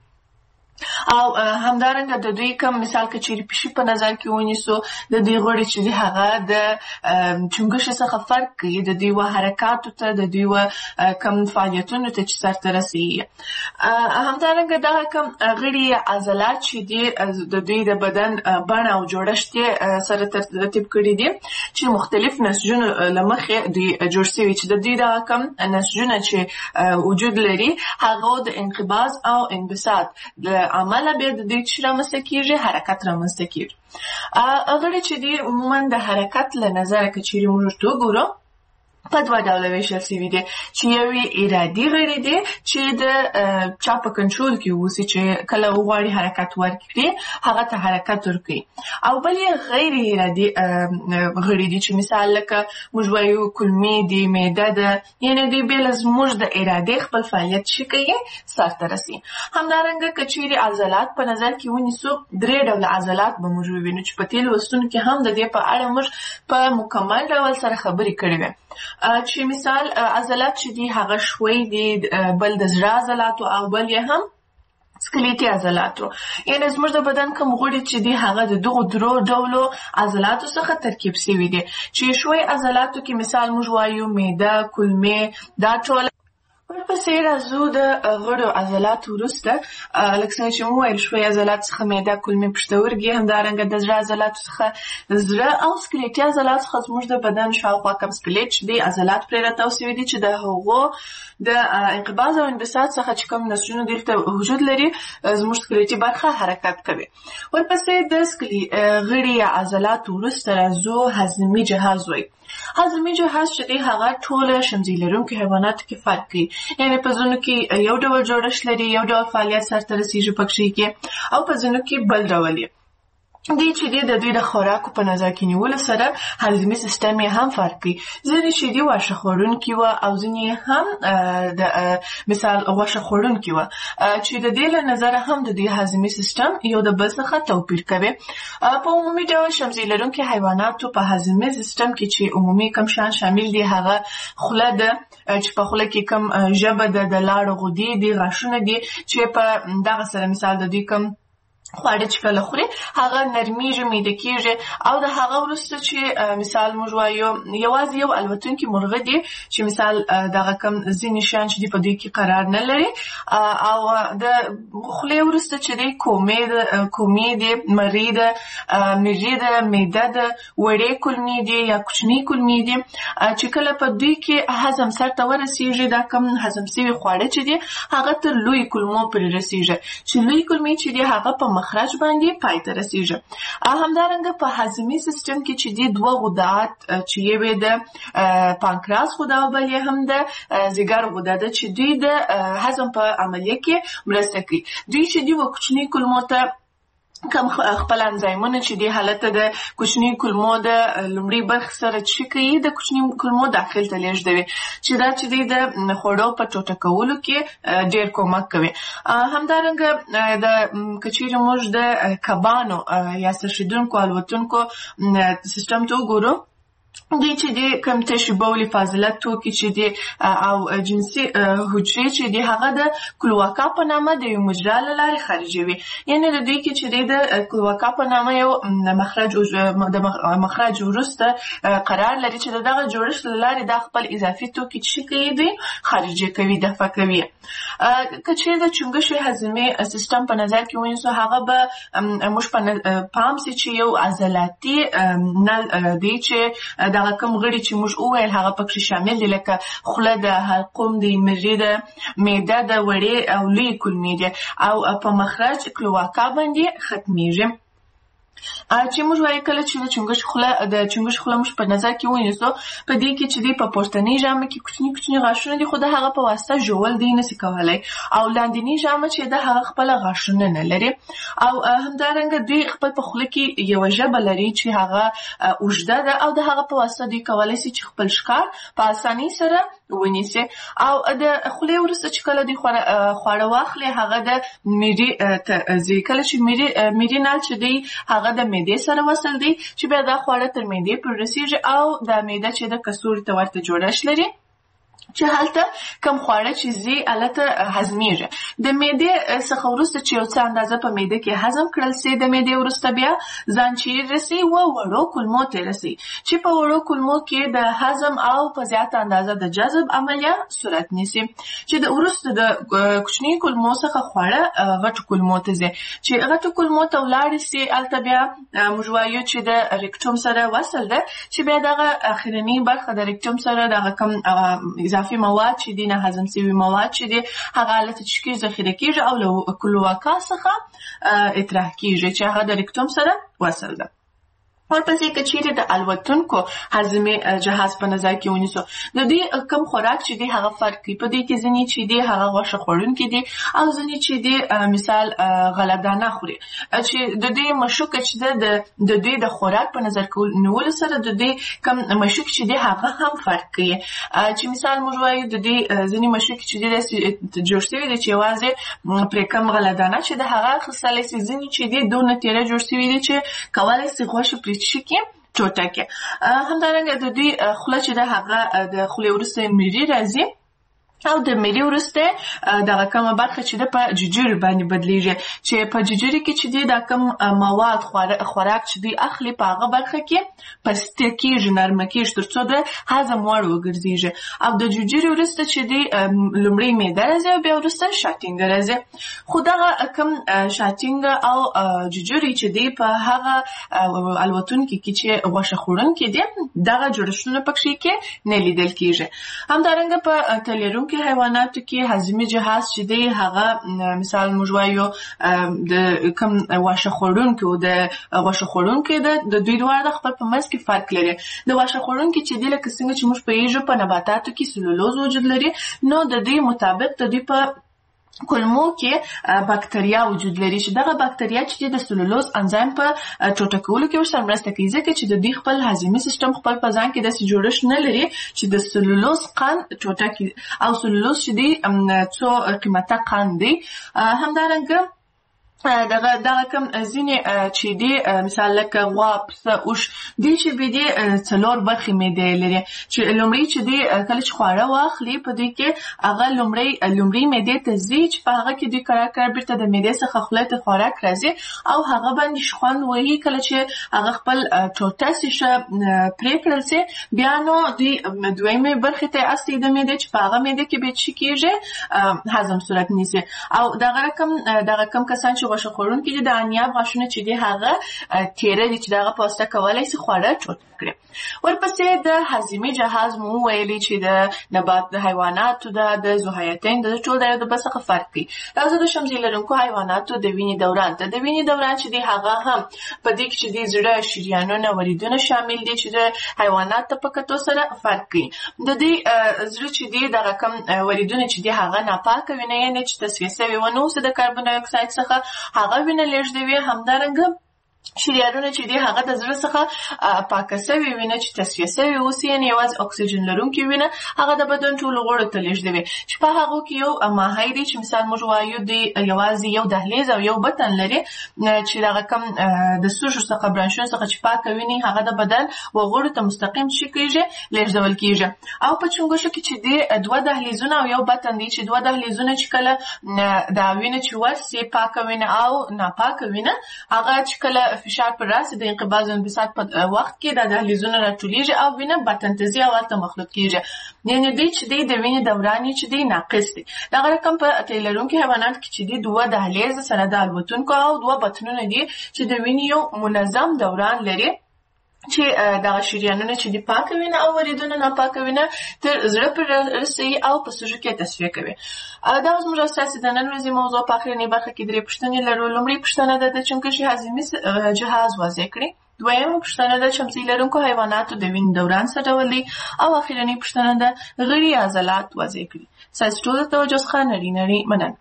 او همدارنګه د دوی کوم مثال کچيري پیشي په نظر کې ونیسو د دوی غړي چې دی هغه د چنګش څخه فرق کوي د دوی و حرکاتو ته د دوی و کوم فعالیتونو ته چې سرته رسي. همدارنګه دا کوم غړي عضلات چې دی د دوی د بدن بڼه او جوړښت سره ترتیب کړي دي چې مختلف نسجونه لمخې دوی جوړ شوي چې د دوی دا کوم نسجونه چې وجود لري هغه د انقباض او انبساط عمله به د دې چې رامنځته کېږي حرکت رامنځته کېږي. غړي چې دي عموما د حرکت له نظره کچېرې موږ وګورو په دوه ډوله ویشل شوي دي چې یو یې ارادي غړي دي چې د چا په کنټرول کې اوسي چې کله وغواړي حرکت ورکړي هغه ته حرکت ورکړي او بل یې غیر ارادي غړي دي چې مثال لکه موږ وایو کولمې دي معده ده یعنی دوی بې له زموږ د ارادې خپل فعالیت چې کوي سرته رسي. همدارنګه کچېرې عضلات په نظر کې ونیسو درې ډوله عضلات به موږ ووینو چې په تېر لوستونو کې هم د دې په اړه موږ په مکمل ډول سره خبرې کړې وې چې مثال عضلات چې دي هغه شوي دي بل د زړه عضلاتو او بل یې هم سکلیټي عضلاتو یعنی زموږ د بدن کوم غړي چې دي هغه د دغو درو ډولو عضلاتو څخه ترکیب شوي دي چې شوي عضلاتو کې مثال موږ وایو معده کولمې دا ټول. ورپسې راځو د غړو عضلات وروسته لکه څنګه چې مو ویل شوي عضلات څخه معده کولمې پښتورګي همدارنګه د زړه عضلاتو څخه زړه او سکلیټي عضلات څخه زموږ د بدن شاوخوا کم سکلیټ چې دي عضلات پرې راتاو شوي دي چې د هغو د انقباض او انبساط څخه چې کوم نسجونه دلته وجود لري زموږ سکلیټي برخه حرکت کوي. ورپسې د غړي عضلات وروسته راځو هضمي جهاز وایي. هضمي جهاز چې دی هغه ټول شمزي لرونکي حیواناتو کې فرق کوي یعنی په ځینو کې یو ډول جوړښت لري یو ډول فعالیت سرته رسیږي پکې کې او په ځینو کې بل ډول دی چې د دوی د خوراکو په نظر کې نیولو سره هضمي سیستم یې هم فرق کوي. ځینې چې دي واښه خوړونکي وه او ځینې هم د مثال غوښه خوړونکي وه چې د دې له نظره هم د دوی هضمي سیستم یو د بل څخه توپیر کوي. په عمومي ډول شمزي لرونکي حیواناتو په هضمي سیستم کې چې عمومي کم شیان شامل دي هغه خوله ده چې په خوله کې کم ژبه ده د لاړو غدې دي غاښونه دي چې په دغه سره مثال د دوی کم خواړه چې کله خوري هغه نرمیږي میده کېږي او د هغه وروسته چې مثال موږ وایو یوازې یو الوتونکي مرغه دی چې مثال دغه کم ځینې شیان چې دي په دوی کې قرار نه لري او د خولې وروسته چې دی کومې دي مرۍ ده میږي ده معده ده وړې کولمې دي یا کوچنۍ کولمې دي چې کله په دوی کې هضم سرته ورسېږي دا کم هضم شوي خواړه چې دي هغه تر لوی کولمو پورې رسېږي چې لوی کولمې چې دي هغه په مخرج باندې پای ته رسیږي. همدارنګه په هضمي سیستم کې چې دي دوه غدات چې یوې د پانکراس غده او بل یې هم د ځیګر غده ده چې دوی د هضم په عملیه کې مرسته کوي. دوی چې دي کوچني کولمو ته کم خپل انزایمونه چې دی حالت د کوچنی کولمو د لومړي برخه سره چې کوي د کوچنی کولمو داخل ته لیږدوي چې دا چې دی د خوړو په ټوټه کولو کې ډېر کومک کوي. همدارنګه د کچېرې موږ د کبانو یا سرشیدونکو الوتونکو سیستم ته وګورو دوی چې د کوم تشبول فاضله توکي چې د او جنسي حجرې چې د هغه د کلواکا په نامه د یو مجرا له لارې خارجوي. یعنې د دوی کې چې د کلواکا په نامه یو مخرج وروسته قرار لري چې دغه جوړښت له لارې د خپل اضافي توکي چې کوي دوی خارجي کوي، دفع کوي. که چیرې د چونګښې هضمي سیستم په نظر کې ونیسو، هغه به موږ په پام سي چې یو عضلاتي نل دی چې دغه کوم غړي چې موږ وویل هغه پکې شامل دي، لکه خوله د حلقوم د مری د معده د وړې او لوی کولمې دي او په مخرج کلواکا باندې ختمیږي. چې موږ وایو کله چې د چونګښ خوله موږ په نظر کې ونیسو، په دې کې چې دی په پورتنۍ ژامه کې کوچني کوچني غاښونه دي، خو د هغه په واسطه ژول دی نشي کولی، او لاندنۍ ژامه چې د هغه خپل غاښونه نه لري، او همدارنګه دوی خپل په خوله کې یو ژبه لري چې هغه اوږده ده، او د هغه په واسطه دوی کولی شي چې خپل ښکار په اسانۍ سره ونیسي. او د خولې وروسته چې کله دوی خواړه واخلي، هغه د میري کله چې میري نال چې دی هغه د معدې سره وصل دی، چې بیا دا خواړه تر معدې پورې رسیږي، او د معده چې د کڅوړې ته ورته جوړښت لري چې هلته کم خواړه چې زی الته هضمېږي. د معدې څخه وروسته چې یو څه اندازه په معده کې هضم کړل سي، د معدې وروسته بیا ځان چیرې رسي و وړو کولمو ته رسي، چې په وړو کولمو کې د هضم او په زیاته اندازه د جذب عملیه صورت نیسي، چې د وروسته د کوچني کولمو څخه خواړه غټو کولمو ته ځي، چې غټو کولمو ته ولاړ سي، الته بیا موږ وایو چې د ریکټوم سره وصل ده، چې بیا دغه اخرنی برخه د ریکټوم سره دغه کم اضافي مواد چې دي، نه هضم شوي مواد چې دي، هغه حالت چې کې ذخیره کیږي او له کلواکا څخه اطراح کیږي، چې هغه د ریکټوم سره وصل ده. ورپسې که چیرې د الوتونکو هضمي جهاز په نظر کې ونیسو، د دې کم خوراک چې دی هغه فرق کوي. په دې کې ځینې چې دی هغه غوښه خوړونکي دي، او ځینې چې دی مثال غلهدانه خوري، چې د دې مشوکه چې د دوی د خوراک په نظر نیولو سره د دې کم مشوک چې دی هغه هم فرق کوي. چې مثال موږ وایو د دې ځینې مشوک چې دی جوړ شوي دي چې یوازې پرې کم غلهدانه چې د هغه اخیستلی سي، ځینې چې دی دونه تیره جوړ شوي دي چې کولی سي غوښه پرې شکی ټوټه کې. همدارنګه د دوی خوله چې د هغه د خولې وروسته میري راځي، او د میري وروسته دغه کومه برخه چې د په ججوري باندې بدلیږي، چې په ججوري کې چې دی دا کوم مواد خوراک چې دی اخلي په هغه برخه کې پسته کېږي، نرمه کېږي، تر څو د هضم وړ وګرځېږي. او د ججوري وروسته چې دی لومړی معده راځي او بیا وروسته شاتینګ راځي. خو دغه کوم شاتینګ او ججوري چې دی په هغه الوتونکي کې چې غوښه خوړونکي دي، دغه جوړښتونه پکې کې نه لیدل کېږي. همدارنګه په تلېرونکو کې حیواناتو کې هضمي جهاز چې دی هغه مثال موږ وایو د کوم غوښه خوړونکو د دوی دواړه خپل په منځ کې فرق لري. د غوښه خوړونکي چې دی لکه څنګه چې موږ پوهیږو په نباتاتو کې سلولوز وجود لري، نو د دې مطابق د دوی په کولمو کې باکتریا وجود لري، چې دغه باکتریا چې د سلولوز انزایم په ټوټه کولو کې ورسره مرسته کوي، ځکه چې د دوی خپل هضمي سیستم خپل په ځان کې داسې جوړښت نه لري چې د سلولوز قند ټوټه کړي، او سلولوز چې دی څو قیمته قند دی. همدارنګه دغه کم ځینې چې دی مثال لکه غوا، پسه، اوښ دی چې به دی څلور برخې معدې لري، چې لومړی چې دی کله چې خواړه واخلي په دوی کې هغه لومړی معدې ته ځي، چې په هغه کې دوی کرار بیرته د معدې څخه خولې ته خوراک راځي او هغه باندې خوند وهي. کله چې هغه خپل ټوټه شیشه پرې کړل سي، بیا نو دوی دویمې برخې ته اصلي د معدې چې په هغه معدې کې به څه کېږي هضم صورت نیسي. او دغه کم کسان چې غوښه خوړونکي دي، د انیاب غاښونه چې دي هغه تیره دي، چې دغه په واسطه کولی شي خواړه ټوټه کړي. ورپسې د هضمي جهاز مو ویلي چې د نبات د حیواناتو د ذوحیاتین د ټول د یو بل څخه فرق کوي. راځو د شمزي لرونکو حیواناتو د وینې دوران ته. د وینې دوران چې دی هغه هم په دې کې چې دی زړه، شریانونه، وریدونه شامل دي، چې د حیواناتو په کتو سره فرق کوي. د دې زړه چې دی دغه کم وریدونه چې دی هغه ناپاکه وینه، یعنې چې تصفیه شوې ونه اوسي د کاربن ډای اکساید څخه، هغه وینه لېږدوي. همدارنګه شریانونه چې دی هغه د زړه څخه پاکه سوي وینه چې تصفیه سوي اوسي، یعنې یوازې اکسیجن لرونکې وینه هغه د بدن ټولو غړو ته لیږدوي، چې په هغو کې یو ماهی دی چې مثال موږ وایو دی یوازې یو دهلیز او یو بطن لري چې دغه کم د سوژو څخه برانشونو څخه چې پاکه ویني هغه د بدن وغړو ته مستقیم شي کېږي لیږدول کېږي. او په چونګښو کې چې دی دوه دهلیزونه او یو بطن دی چې دوه دهلیزونه چې کله دا وینه چې ورسي پاکه وینه او ناپاکه وینه هغه چې کله فشار پر راسي د انقباض او انبساط په وخت کې د دهلیزونه راټولیږي او وینه بطن ته ځي او ورته مخلوط کېږي. یعنې دی چې دی د وینې دوران چې دی ناقص دی. دغه رقم په تیل لرونکي حیوانات کې چې دی دوه دهلیز سره د الوتونکو او دوه بطنونه دي چې د وینې یو منظم دوران لري چې دغه شریانونه چې دی پاکه وینه او وریدونه ناپاکه وینه تر زړه پورې رسوي او په سوژو کې تصفیه کوي. دا زموږ اساسي د نن ورځې موضوع په اخرنۍ برخه کې درې پوښتنې لرو. لومړۍ پوښتنه ده د چونکشي هاضمي جهاز واضح کړي. دویمه پوښتنه ده چمڅۍ لرونکو حیواناتو د وینې دوران څه ډول دی، او اخرنۍ پوښتنه ده غړي عضلات واضح کړي. ستاسو ټولو ته توجه څخه نړۍ مننه.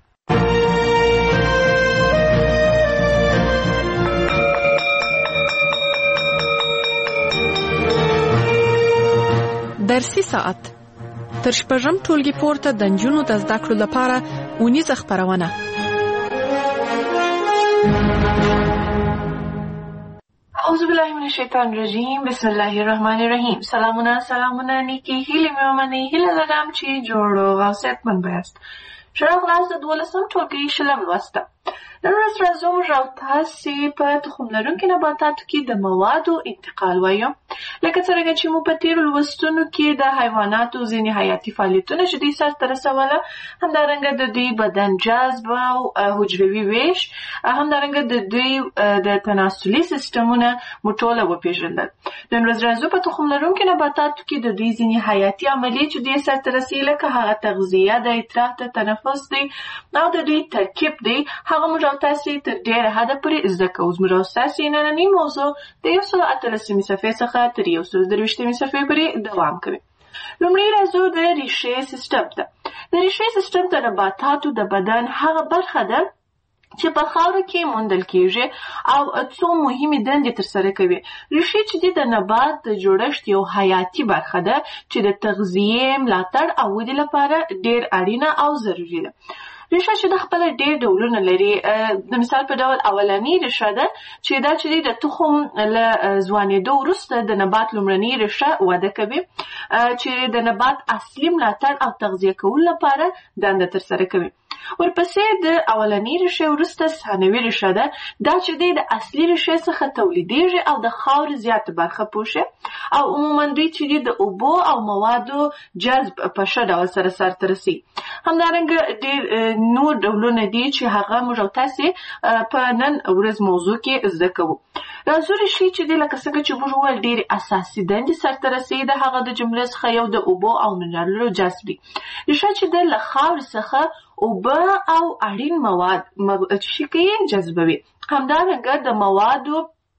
درسي ساعت تر شپږم ټولګي پورته د نجونو د زده کړو لپاره اونیزه خپرونه. اعوذ بالله من الشیطان الرجیم، بسم الله الرحمن الرحیم. سلامونه نیکی هیله مې ومنئ. هیله لرم چې جوړ او صحتمند یاست. ښه راغلاست د 12م ټولګي شلم لوسته. نن ورځ راځو موږ او تاسې په تخم لرونکي نباتاتو کې د موادو انتقال وایو. لکه څرنګه چې مو په تېرو لوستونو کې د حیواناتو ځینې حیاتي فعالیتونه چې دوی سرته رسوله، همدارنګه د دوی بدن جذب او حجروي ویش، همدارنګه د دوی د تناسلي سیستمونه مو ټوله وپېژندل. نن ورځ راځو په تخم لرونکي نباتاتو کې د دوی ځینې حیاتي عملیې چې دوی سرته رسوي، لکه هغه تغذیه د ادرار د تنفس دی او د دوی ترکیب دی، هغه موږ او تاسې تر ډېره حده پورې زده کوو. زموږ او ستاسې نننۍ موضوع د 118 صفحې څخه تر 123 صفحې پورې دوام کوي. لومړی راځو د ریښې سیستم ته. د ریښې سیستم د نباتاتو د بدن هغه برخه ده چې په خاوره کې موندل کېږي او څو مهمې دندې ترسره کوي. ریښې چې د نبات د جوړښت یو حیاتي برخه ده چې د تغذیې، ملاتړ او ودې لپاره ډېر اړینه او ضروري ده. ریښه چې د خپل ډېر ډولونه لري. د مثال په ډول اولنۍ ریښه ده چې دا چې د تخم له ځوانېدو وروسته د نبات لومړنۍ ریښه وده کوي چې د نبات اصلي ملاتړ او تغذیه کولو لپاره دنده ترسره کوي. ورپسې د اولنۍ ریښې وروسته ثانوي ریښه ده. دا چې د اصلي ریښې څخه تولیدېږي او د خاورې زیاته برخه پوښي او عموما دوی چې د اوبو او موادو جذب په ښه ډول سره سرته رسي. همدارنګه ډېر نور ډولونه دي چې هغه موږ او تاسې په نن ورځ موضوع کې زده کوو. راځو ریښې چې دی لکه څنګه چې موږ وویل ډېرې اساسي دندې سرته رسوي. د هغه د جملې څخه یو د اوبو او منرالونو جذب دی. ریښه چې دی له خاورې څخه اوبه او اړین مواد چې کوي جذبوي. همدارنګه د موادو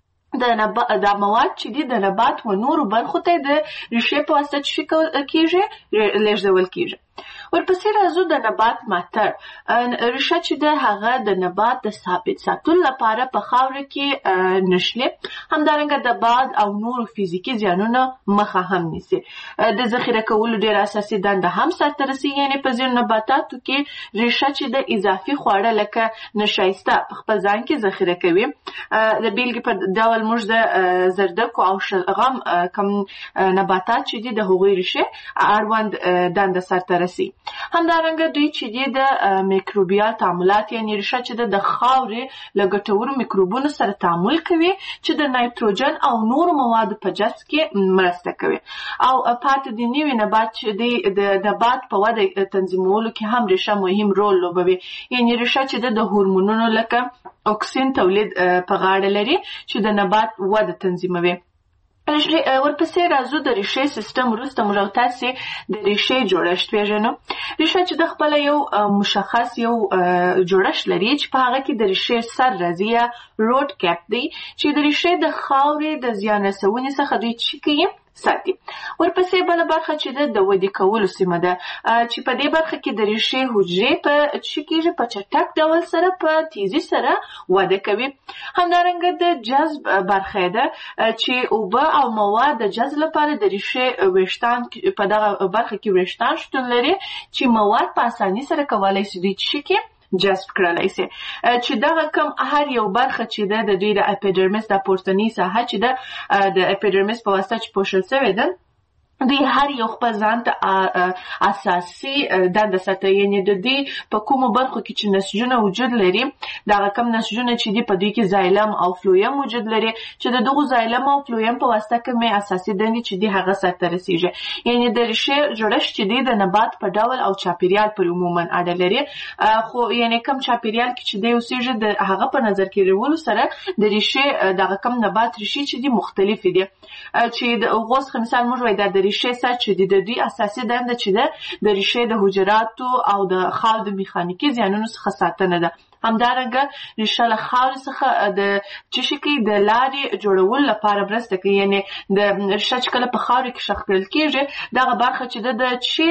دا مواد چې دي د نبات و نورو برخو ته د ریښې په واسطه چې کېږي لیږدول کېږي. ورپسې راځو د نبات ملاتړ. ریښه چې ده هغه د نبات د ثابت ساتلو لپاره په خاوره کې نښلي. همدارنګه د باد او نورو فزیکي زیانونو مخه هم نیسي. د ذخیره کولو ډېر اساسي دنده هم سرته رسوي. یعنې په ځینو نباتاتو کې ریښه چې د اضافي خواړه لکه نشایسته په خپل ځان کې ذخیره کوي. د بیلګې په ډول موږ د زردکو او شلغم کم نباتات چې دي د هغوی ریښې اړوند دنده سرته رسي. همدارنګه دوی چې دي د میکروبیال تعاملات، یعنې ریښه چې د خاورې له ګټورو میکروبونو سره تعامل کوي چې د نایتروجن او نورو موادو په جذب کې مرسته کوي. او پاتې د نوي نبات چې د نبات په وده تنظیمولو کې هم ریښه مهم رول لوبوي. یعنې ریښه چې د هورمونونو لکه اکسین تولید په غاړه لري چې د نبات وده تنظیموي. ورپسې راځو د ریښې سیستم وروسته موږ او تاسې د ریښې جوړښت پېژنو. ریښه چې د خپله یو مشخص یو جوړښت لري چې په هغه کې د ریښې سر راځي یا روټ کیپ دی چې د ریښې د خاورې د زیان رسونې څخه دوی چې کوي ساتي. ورپسې بل برخه چې د ودې کولو سیمه ده چې په دې برخه کې د ریښې حجرې په چکیږي په چټک ډول سره په تیزی سره وده کوي. همدارنګه د جذب برخه ده چې اوبه او مواد د جذب لپاره د ریښې ویشتان په دغه برخه کې ویشتان شتون لري چې مواد په اساني سره کولای شي د چکی جذب کړلای شي. چې دغه کم هر یو برخه چې ده د دوی د اپیډرمس د پورتنی ساحه چې ده د اپیډرمس په واسطه چې پوښل شوی ده دوی هر یو خپل ځان ته اساسي دنده ساتي. یعنې د دوی په کومو برخو کې چې نسجونه وجود لري دغه کم نسجونه چې دي په دوی کې زایلم او فلویم وجود لري چې د دغو زایلم او فلویم په واسطه کومې اساسي دندې چې دي هغه سرته رسیږي. یعنې د ریښې جوړښت چې دی د نبات په ډول او چاپیریال پر عموما اړه لري. خو یعنې کم چاپیریال کې چې دی اوسېږي د هغه په نظر کې نیولو سره د ریښې دغه کم نبات ریښې چې دي مختلفې دي. چې د اوغو څخه مثال موږ وایو دا د ریښې سر چې د دوی اساسي دنده چې ده د ریښې د حجراتو او د خاورو د میخانیکي زیانونو څخه ساتنه ده. همدارنګه ریښه له خاورې څخه د چې کوي د لارې جوړولو لپاره مرسته کوي. یعنې د ریښه چې کله په خاورې کې ښخ کړل کېږي دغه برخه چې ده د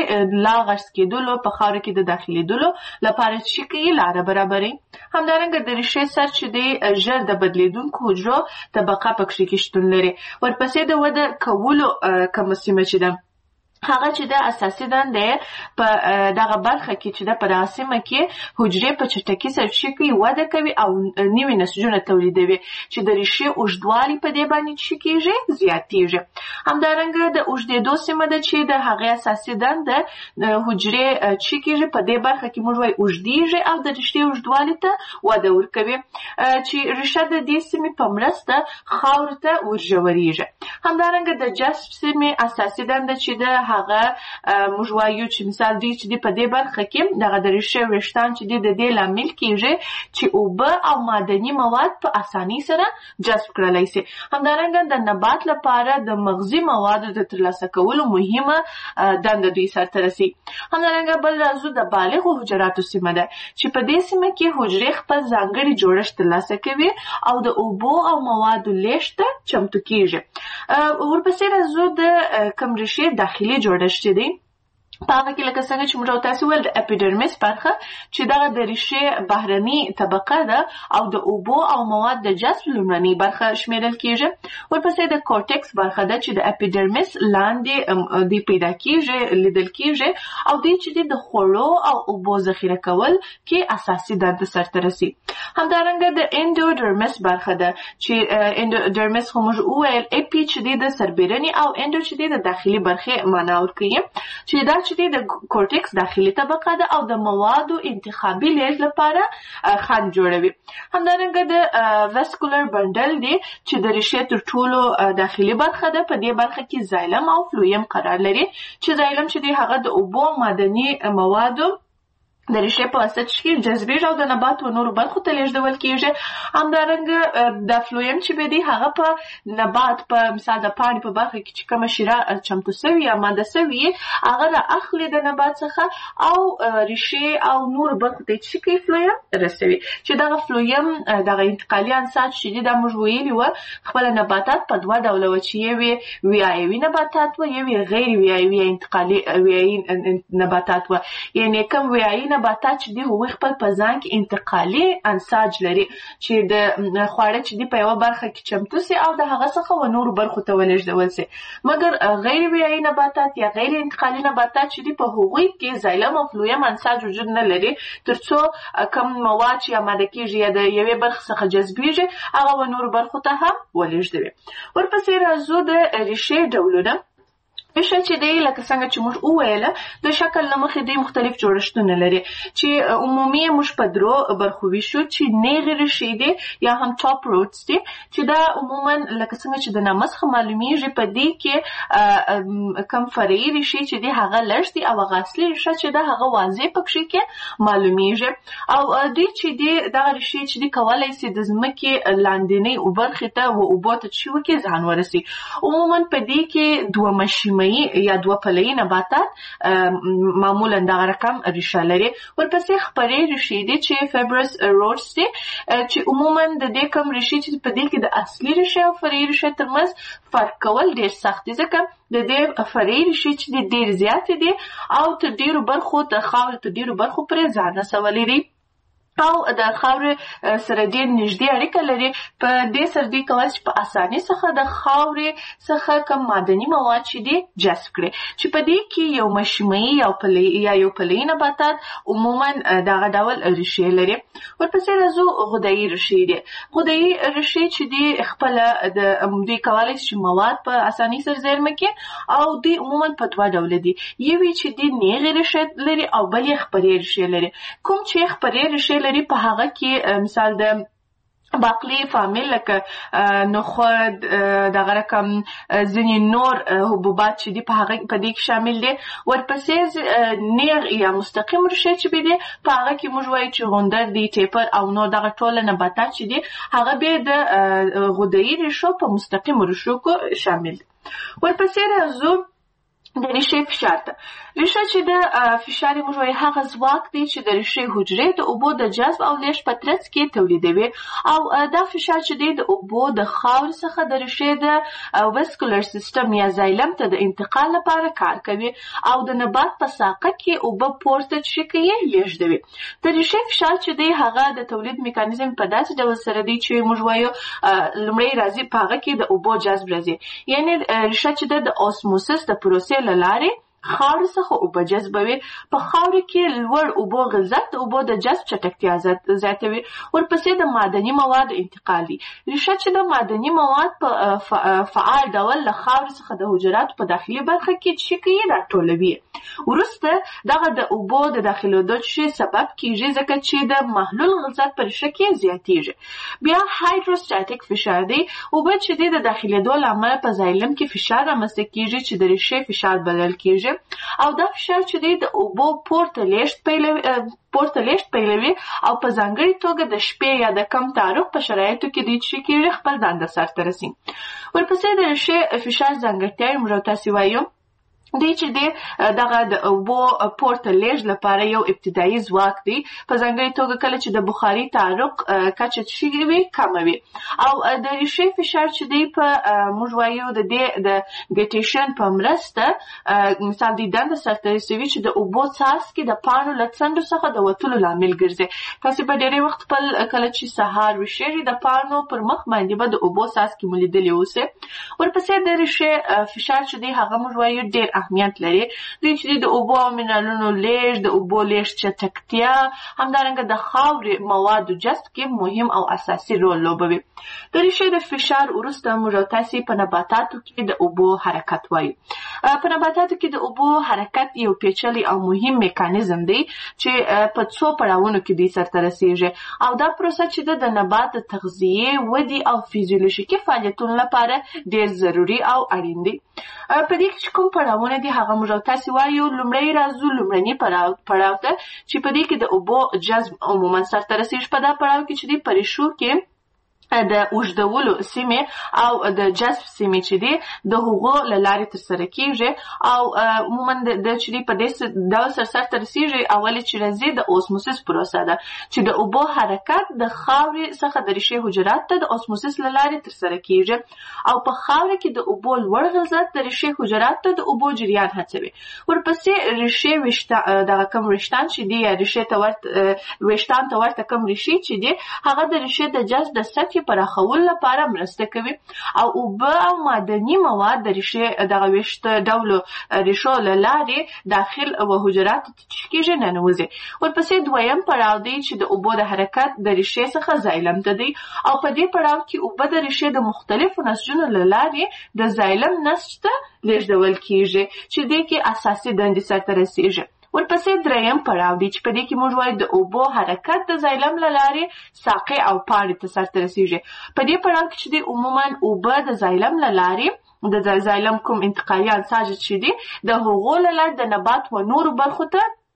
لا غرس کېدلو په خاورې کې د داخلېدلو لپاره چې کوي لاره برابروي. همدارنګه د ریښې سر چې دی ژر د بدلېدونکو حجرو طبقه پکې کې شتون لري. ورپسې د وده کولو کومه سیمه چې ده هغه چې د اساسي دندې په دغه برخه کې چې د په دغه سیمه کې حجرې په چټکۍ سره چې کوي وده کوي او نوي نسجونه تولیدوي چې د ریښې اوږدوالی په دې باندې چې کېږي زیاتېږي. همدارنګه د اوږدېدو سیمه ده چې د هغې اساسي دنده حجرې چې کېږي په دې برخه کې موږ وایو اوږدېږي او د ریښې اوږدوالي ته وده ورکوي چې ریښه د دې سیمې په مرسته خاورو ته ورژورېږي. همدارنګه د جذب سیمې اساسي دنده چې د هغه موږ وایو چې مثال دوی چې دی په دې برخه کې دغه د ریښې ویشتان چې دی د دې لامل کېږي چې اوبه او معدني مواد په اسانۍ سره جذب کړلی شي. همدارنګه د نبات لپاره د مغذي موادو د ترلاسه کولو مهمه دنده دوی سرته رسي. همدارنګه بل راځو د بالغو حجراتو سیمه ده چې په دې سیمه کې حجرې خپل ځانګړي جوړښت ترلاسه کوي او د اوبو او موادو لیږد ته چمتو کېږي. ورپسې راځو د کوم ریښې داخلي جوړښت دی په هغه کې لکه څنګه چې موږ تاسو ول د اپیډرمس برخه چې دغه د ریښې بهرني طبقه ده او د اوبو او مواد د جذب لومړنۍ برخه شمیرل کېږي. ورپسې د کورټکس برخه ده چې د اپیډرمس لاندې دی پیدا کېږي لیدل کېږي او دی چې د خوړو او اوبو ذخیره کول کې اساسي دنده سرته رسي. همدارنګه د انډوډرمس برخه ده چې انډوډرمس خو موږ وویل اپی چې د سربیرني او انډو چې د داخلي برخه معنا ورکوي چې دا چې د کورټکس داخلي طبقه ده او د موادو انتخابي لیږد لپاره خنډ جوړوي. همدارنګه د واسکولر بندل دی چې د ریښې تر ټولو داخلي برخه ده. په دې برخه کې زایلم او فلویم قرار لري چې زایلم چې دی هغه د اوبو معدني موادو د ریښې په واسطه چې جذبېږي او د نبات و نورو برخو ته لیږدول کېږي. همدارنګه د فلویم چې به دی هغه په نبات په مثال د پاڼې په برخه کې چې کومه شیره چمتو سوي یا ماده سوي هغه را اخلي د نبات څخه او ریښې او نورو برخو ته چې کوي فلویم رسوي. چې دغه فلویم دغه انتقالي انساج چې دی دا موږ ویلي وه خپل نباتات په دوه ډوله وه چې یوې ویایوي نباتات وه یوې غیر ویایوي انتقالي ویایي نباتات وه. یعنې کوم ویایي نباتات چې دی هغوی خپل په ځان کې انتقالي انساج لري چې د خواړه چې دی په یوه برخه کې چمتو سي او د هغه څخه و نورو برخو ته ولېږدول سي. مګر غیر ویایي نباتات یا غیر انتقالي نباتات چې دی په هغوی کې زایلم او فلویم انساج وجود نه لري ترڅو کم مواد چې اماده کېږي یا د یوې برخې څخه جذبېږي هغه و نورو برخو ته هم ولېږدوي. ورپسې راځو د ریښې ډولونه. ریښه چې دی لکه څنګه چې موږ وویله د شکل له مخې دی مختلف جوړښتونه لري چې عمومي موږ په درو برخو ویشو چې نیغې ریښې دي یا هم ټاپ روټس دي چې دا عموما لکه څنګه چې د نامه څخه معلومیږي په دې کې کم فرعي ریښې چې دي هغه لږ دي او هغه اصلي ریښه چې ده هغه واضح پکې کې معلومیږي او دوی چې دي دغه ریښې چې دي کولی سي د ځمکې لاندنۍ برخې ته و اوبو ته چې وکړي ځان ورسي. عموما په دې کې دوه مشیمه مجموعي یا دوه پله‌ای نباتات معمولا دغه رقم ریشه لري. ورپسې خپرې ریښې دي چې فایبرس روټس دي چې عموما د دې کم ریښې چې په دې کې د اصلي ریښې او فرعي ریښې ترمنځ فرق کول ډېر سخت دي، ځکه د دې فرعي ریښې چې ډېر زیاتې دي او تر ډېرو برخو د خاورې تر ډېرو برخو پرې ځان رسولی دي او د خاورې سره ډېر نږدې اړیکه لري. په دې سره دوی کولی شي په اسانۍ څخه د خاورې څخه کم معدني مواد چې دي جذب کړي، چې په دې کې یو مشیمه‌ای یا یو پله‌ای نباتات عموما دغه ډول ریښې لري. ورپسې راځو غدایي ریښې دي. غدایي ریښې چې دي خپله دوی کولی شي مواد په اسانۍ سره زېرمه کړي او دوی عموما په دوه ډوله دي، یوې چې دي نیغې ریښې لري او بل یې خپرې ریښې لري. کوم چې خپرې ریښې لري په هغه کې مثال د باقلي فامیل لکه نخود دغه رقم ځینې نور حبوبات چې دي په دې کې شامل دي. ورپسې نیغ یا مستقیم ریښې چې دي په هغه کې موږ وایو چې غوندر دي، ټیپر او نور دغه ټوله نباتات چې دي هغه بیا د غدایي ریښو په مستقیمو ریښو کې شامل دي. ورپسې راځو د ریښې فشار ته. ریښه چې د فشار موږ وایو هغه ځواک دی چې د ریښې حجرې د اوبو د جذب او لیږد په ترڅ کې تولیدوي، او دا فشار چې دی د اوبو د خاورې څخه د ریښې د ویسکولر سیستم یا زایلم ته د انتقال لپاره کار کوي او د نبات په ساقه کې اوبه پورته چې کوي لیږدوي. د ریښې فشار چې دی هغه د تولید میکانیزم په داسې ډول سره دی چې موږ وایو لومړی راځي په هغه کې د اوبو جذب راځي، یعنی ریښه چې د اوسموسس د پروسې له لارې خاورې څخه اوبه جذبوي. په خاورې کې لوړ اوبو غلظت د اوبو د جذب چټکتیا زیاتوي. ورپسې د معدني موادو انتقال دی. ریښه چې د معدني مواد په فعال ډول له خاورې څخه د حجراتو په داخلي برخه کې چې کوي راټولوي. وروسته دغه د اوبو د داخلېدو چې سبب کیږي ځکه چې د محلول غلظت په ریښه کې زیاتیږي. بیا هایدروستاتیک فشار دی. اوبه چې د داخلېدو له امله په زایلم کې فشار رامنځته کیږي چې د ریښې فشار بلل کیږي، او دا فشار چې دی د اوبو پورته لیږد پیلوي او په ځانګړې توګه د شپې یا د کم تعرق په شرایطو کې دی چې کېږي خپل دنده سرته رسي. ورپسې د ریښې فشار ځانګړتیاوې موږ تاسې وایو دی چې دی دغه د اوبو پورته لیږد لپاره یو ابتدایي ځواک دی، په ځانګړې توګه کله چې د بخاري تعرق کچه چې وي کمه وي. او د ریښې فشار چې دی په موږ وایو د دې د ګټیشن په مرسته مثال دی دنده سرته رسوي چې د اوبو څاڅکي د پاڼو له څنډو څخه د وتلو لامل ګرځي. تاسې به ډېری وخت خپل کله چې سهار ویښېږئ د پاڼو پر مخ باندې به د اوبو څاڅکي مو لیدلي اوسئ. ورپسې د ریښې فشار چې دی هغه موږ وایو ډېر اهمیت لري. دوی چې د اوبو او منرالونو لیږد، د اوبو لیږد چټکتیا، همدارنګه د خاورې موادو جذب کې مهم او اساسي رول لوبوي. د ریښې د فشار وروسته موږ تاسې په نباتاتو کې د اوبو حرکت وایو. په نباتاتو کې د اوبو حرکت یو پیچلی او مهم میکانیزم دی چې په څو پړاوونو کې دی سرته رسیږي، او دا پروسه چې د نبات د تغذیې، ودې او فیزیولوژیکي فعالیتونو لپاره ډېر ضروري او اړین دی. په دې کې کوم پړاوونه دي هغه موږ تاسې وایو. لومړی راځو لومړني پړاو ته چې په دې کې د اوبو جذب عموما سرته رسیږي. په دا پړاو کې چې دی په ریښو کې د اوږدولو سیمې او د جذب سیمې چې دي د هغو له لارې ترسره کیږي، او عموما د چې دی په دې ډول سرته رسیږي. اولې چې راځي د اوسموسس پروسه ده چې د اوبو حرکت د خاورې څخه د ریښې حجرات ته د اوسموسس له لارې ترسره کیږي، او په خاوره کې د اوبو لوړ غلظت د ریښې حجرات ته د اوبو جریان هڅوي. ورپسې ریښې دغه کم ویښتان چې دي یا ریښې ته ورته ویښتان ته ورته کم ریښې چې دي هغه د ریښې د جذب د سطحې پراخولو لپاره مرسته کوي، او اوبه او معدني مواد د ریښې دغه ویښته ډولو ریښو له لارې داخل و حجراتو ته چې کېږي ننوځي. ورپسې دویم پړاو دی چې د اوبو د حرکت د ریښې څخه زایلم ته دی، او په دې پړاو کې اوبه د ریښې د مختلفو نسجونو له لارې د زایلم نسج ته لیږدول کېږي چې دې کې اساسي دندې سرته رسیږي. ورپسې دریم پړاو دی چې په دې کې موږ وایو د اوبو حرکت د زایلم له لارې ساقې او پاڼې ته سرته رسیږي. په دې پړاو کې چې دی عموما اوبه د زایلم له لارې د زایلم کوم انتقالي انساج چې دی د هغو له لارې د نبات و نورو برخو ته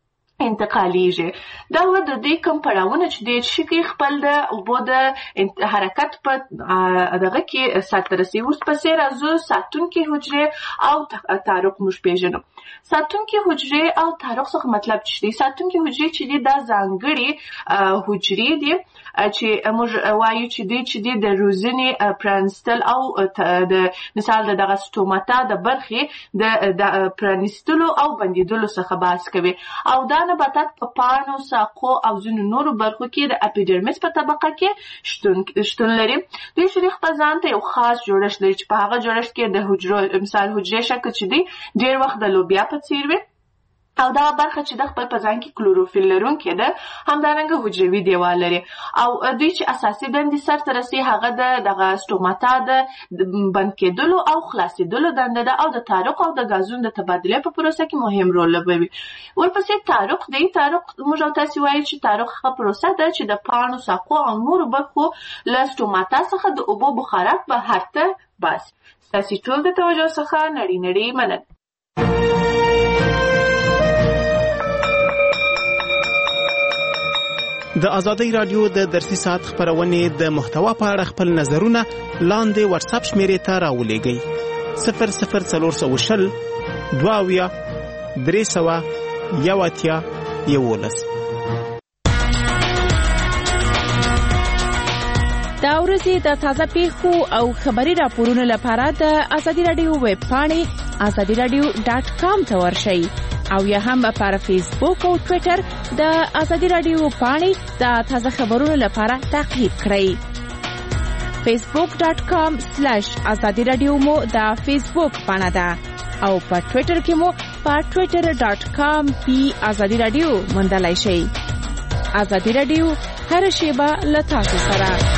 انتقالیږي. دا و د دې کوم پړاوونه چې د شي خپل د اوبو د حرکت په دغه کې ساتل رسي. اوس پسې راځو ساتونکي حجرې او تاروق موږ پیژنو. ساتونکي حجرې او تاروق څخه مطلب څه دی؟ ساتونکي حجرې چې دي دا ځانګړي حجرې دي چې موږ وایو چې د روزنې پرانستل او د مثال دغه سټوماتا د برخې د پرانستلو او بندیدلو څخه بحث کوي. او دا نباتات په پاڼو، ساقو او ځینو نورو برخو کې د اپیډرمیس په طبقه کې شتون لري. دوی شریخ په ځان ته یو خاص جوړښت لري چې په هغه جوړښت کې د حجرو مثال حجرې شکل چې دی ډېر وخت د لوبیا په څیر وي او دا برخه چې د خپل په ځان کې کلوروفیل لرونکې ده همدارنګه حجروي دیوال لري. او دوی چې اساسي دندې سرته رسي هغه دغه سټوماتا د بند کېدلو او خلاصېدلو دنده ده او د تاروق او د ګازونو د تبادلې په پروسه کې مهم رول لوبوي. ورپسې تاروق دی. تاروق موږ او تاسو وایو چې تاروق هغه پروسه ده چې د پاڼو، ساقو او نورو برخو له سټوماتا څخه د اوبو بخارات بهر ته باسي. ستاسو ټول د توجه څخه نړۍ مننه. د آزادۍ رادیو د درسي ساعت خبرونې د محتوا په اړه خپل نظرونه لاندې واتساپ شمیرې ته راولېږئ 00420 22 311. دا ورځې د تازه پیښو او خبري راپورونو لپاره د آزادۍ رادیو ویب پاڼې azadiradio.com ته ورشئ او یا هم پر فیسبوک او ټوئیټر د آزادۍ رادیو پاڼې د تازه خبرونو لپاره تعقیب کړئ. facebook.com/azadi radio مو د فیسبوک پاڼه ده او په ټوئیټر کې مو په twitter.com/azadi radio موندلای شئ. آزادۍ رادیو هر شیبه له تاسو سره.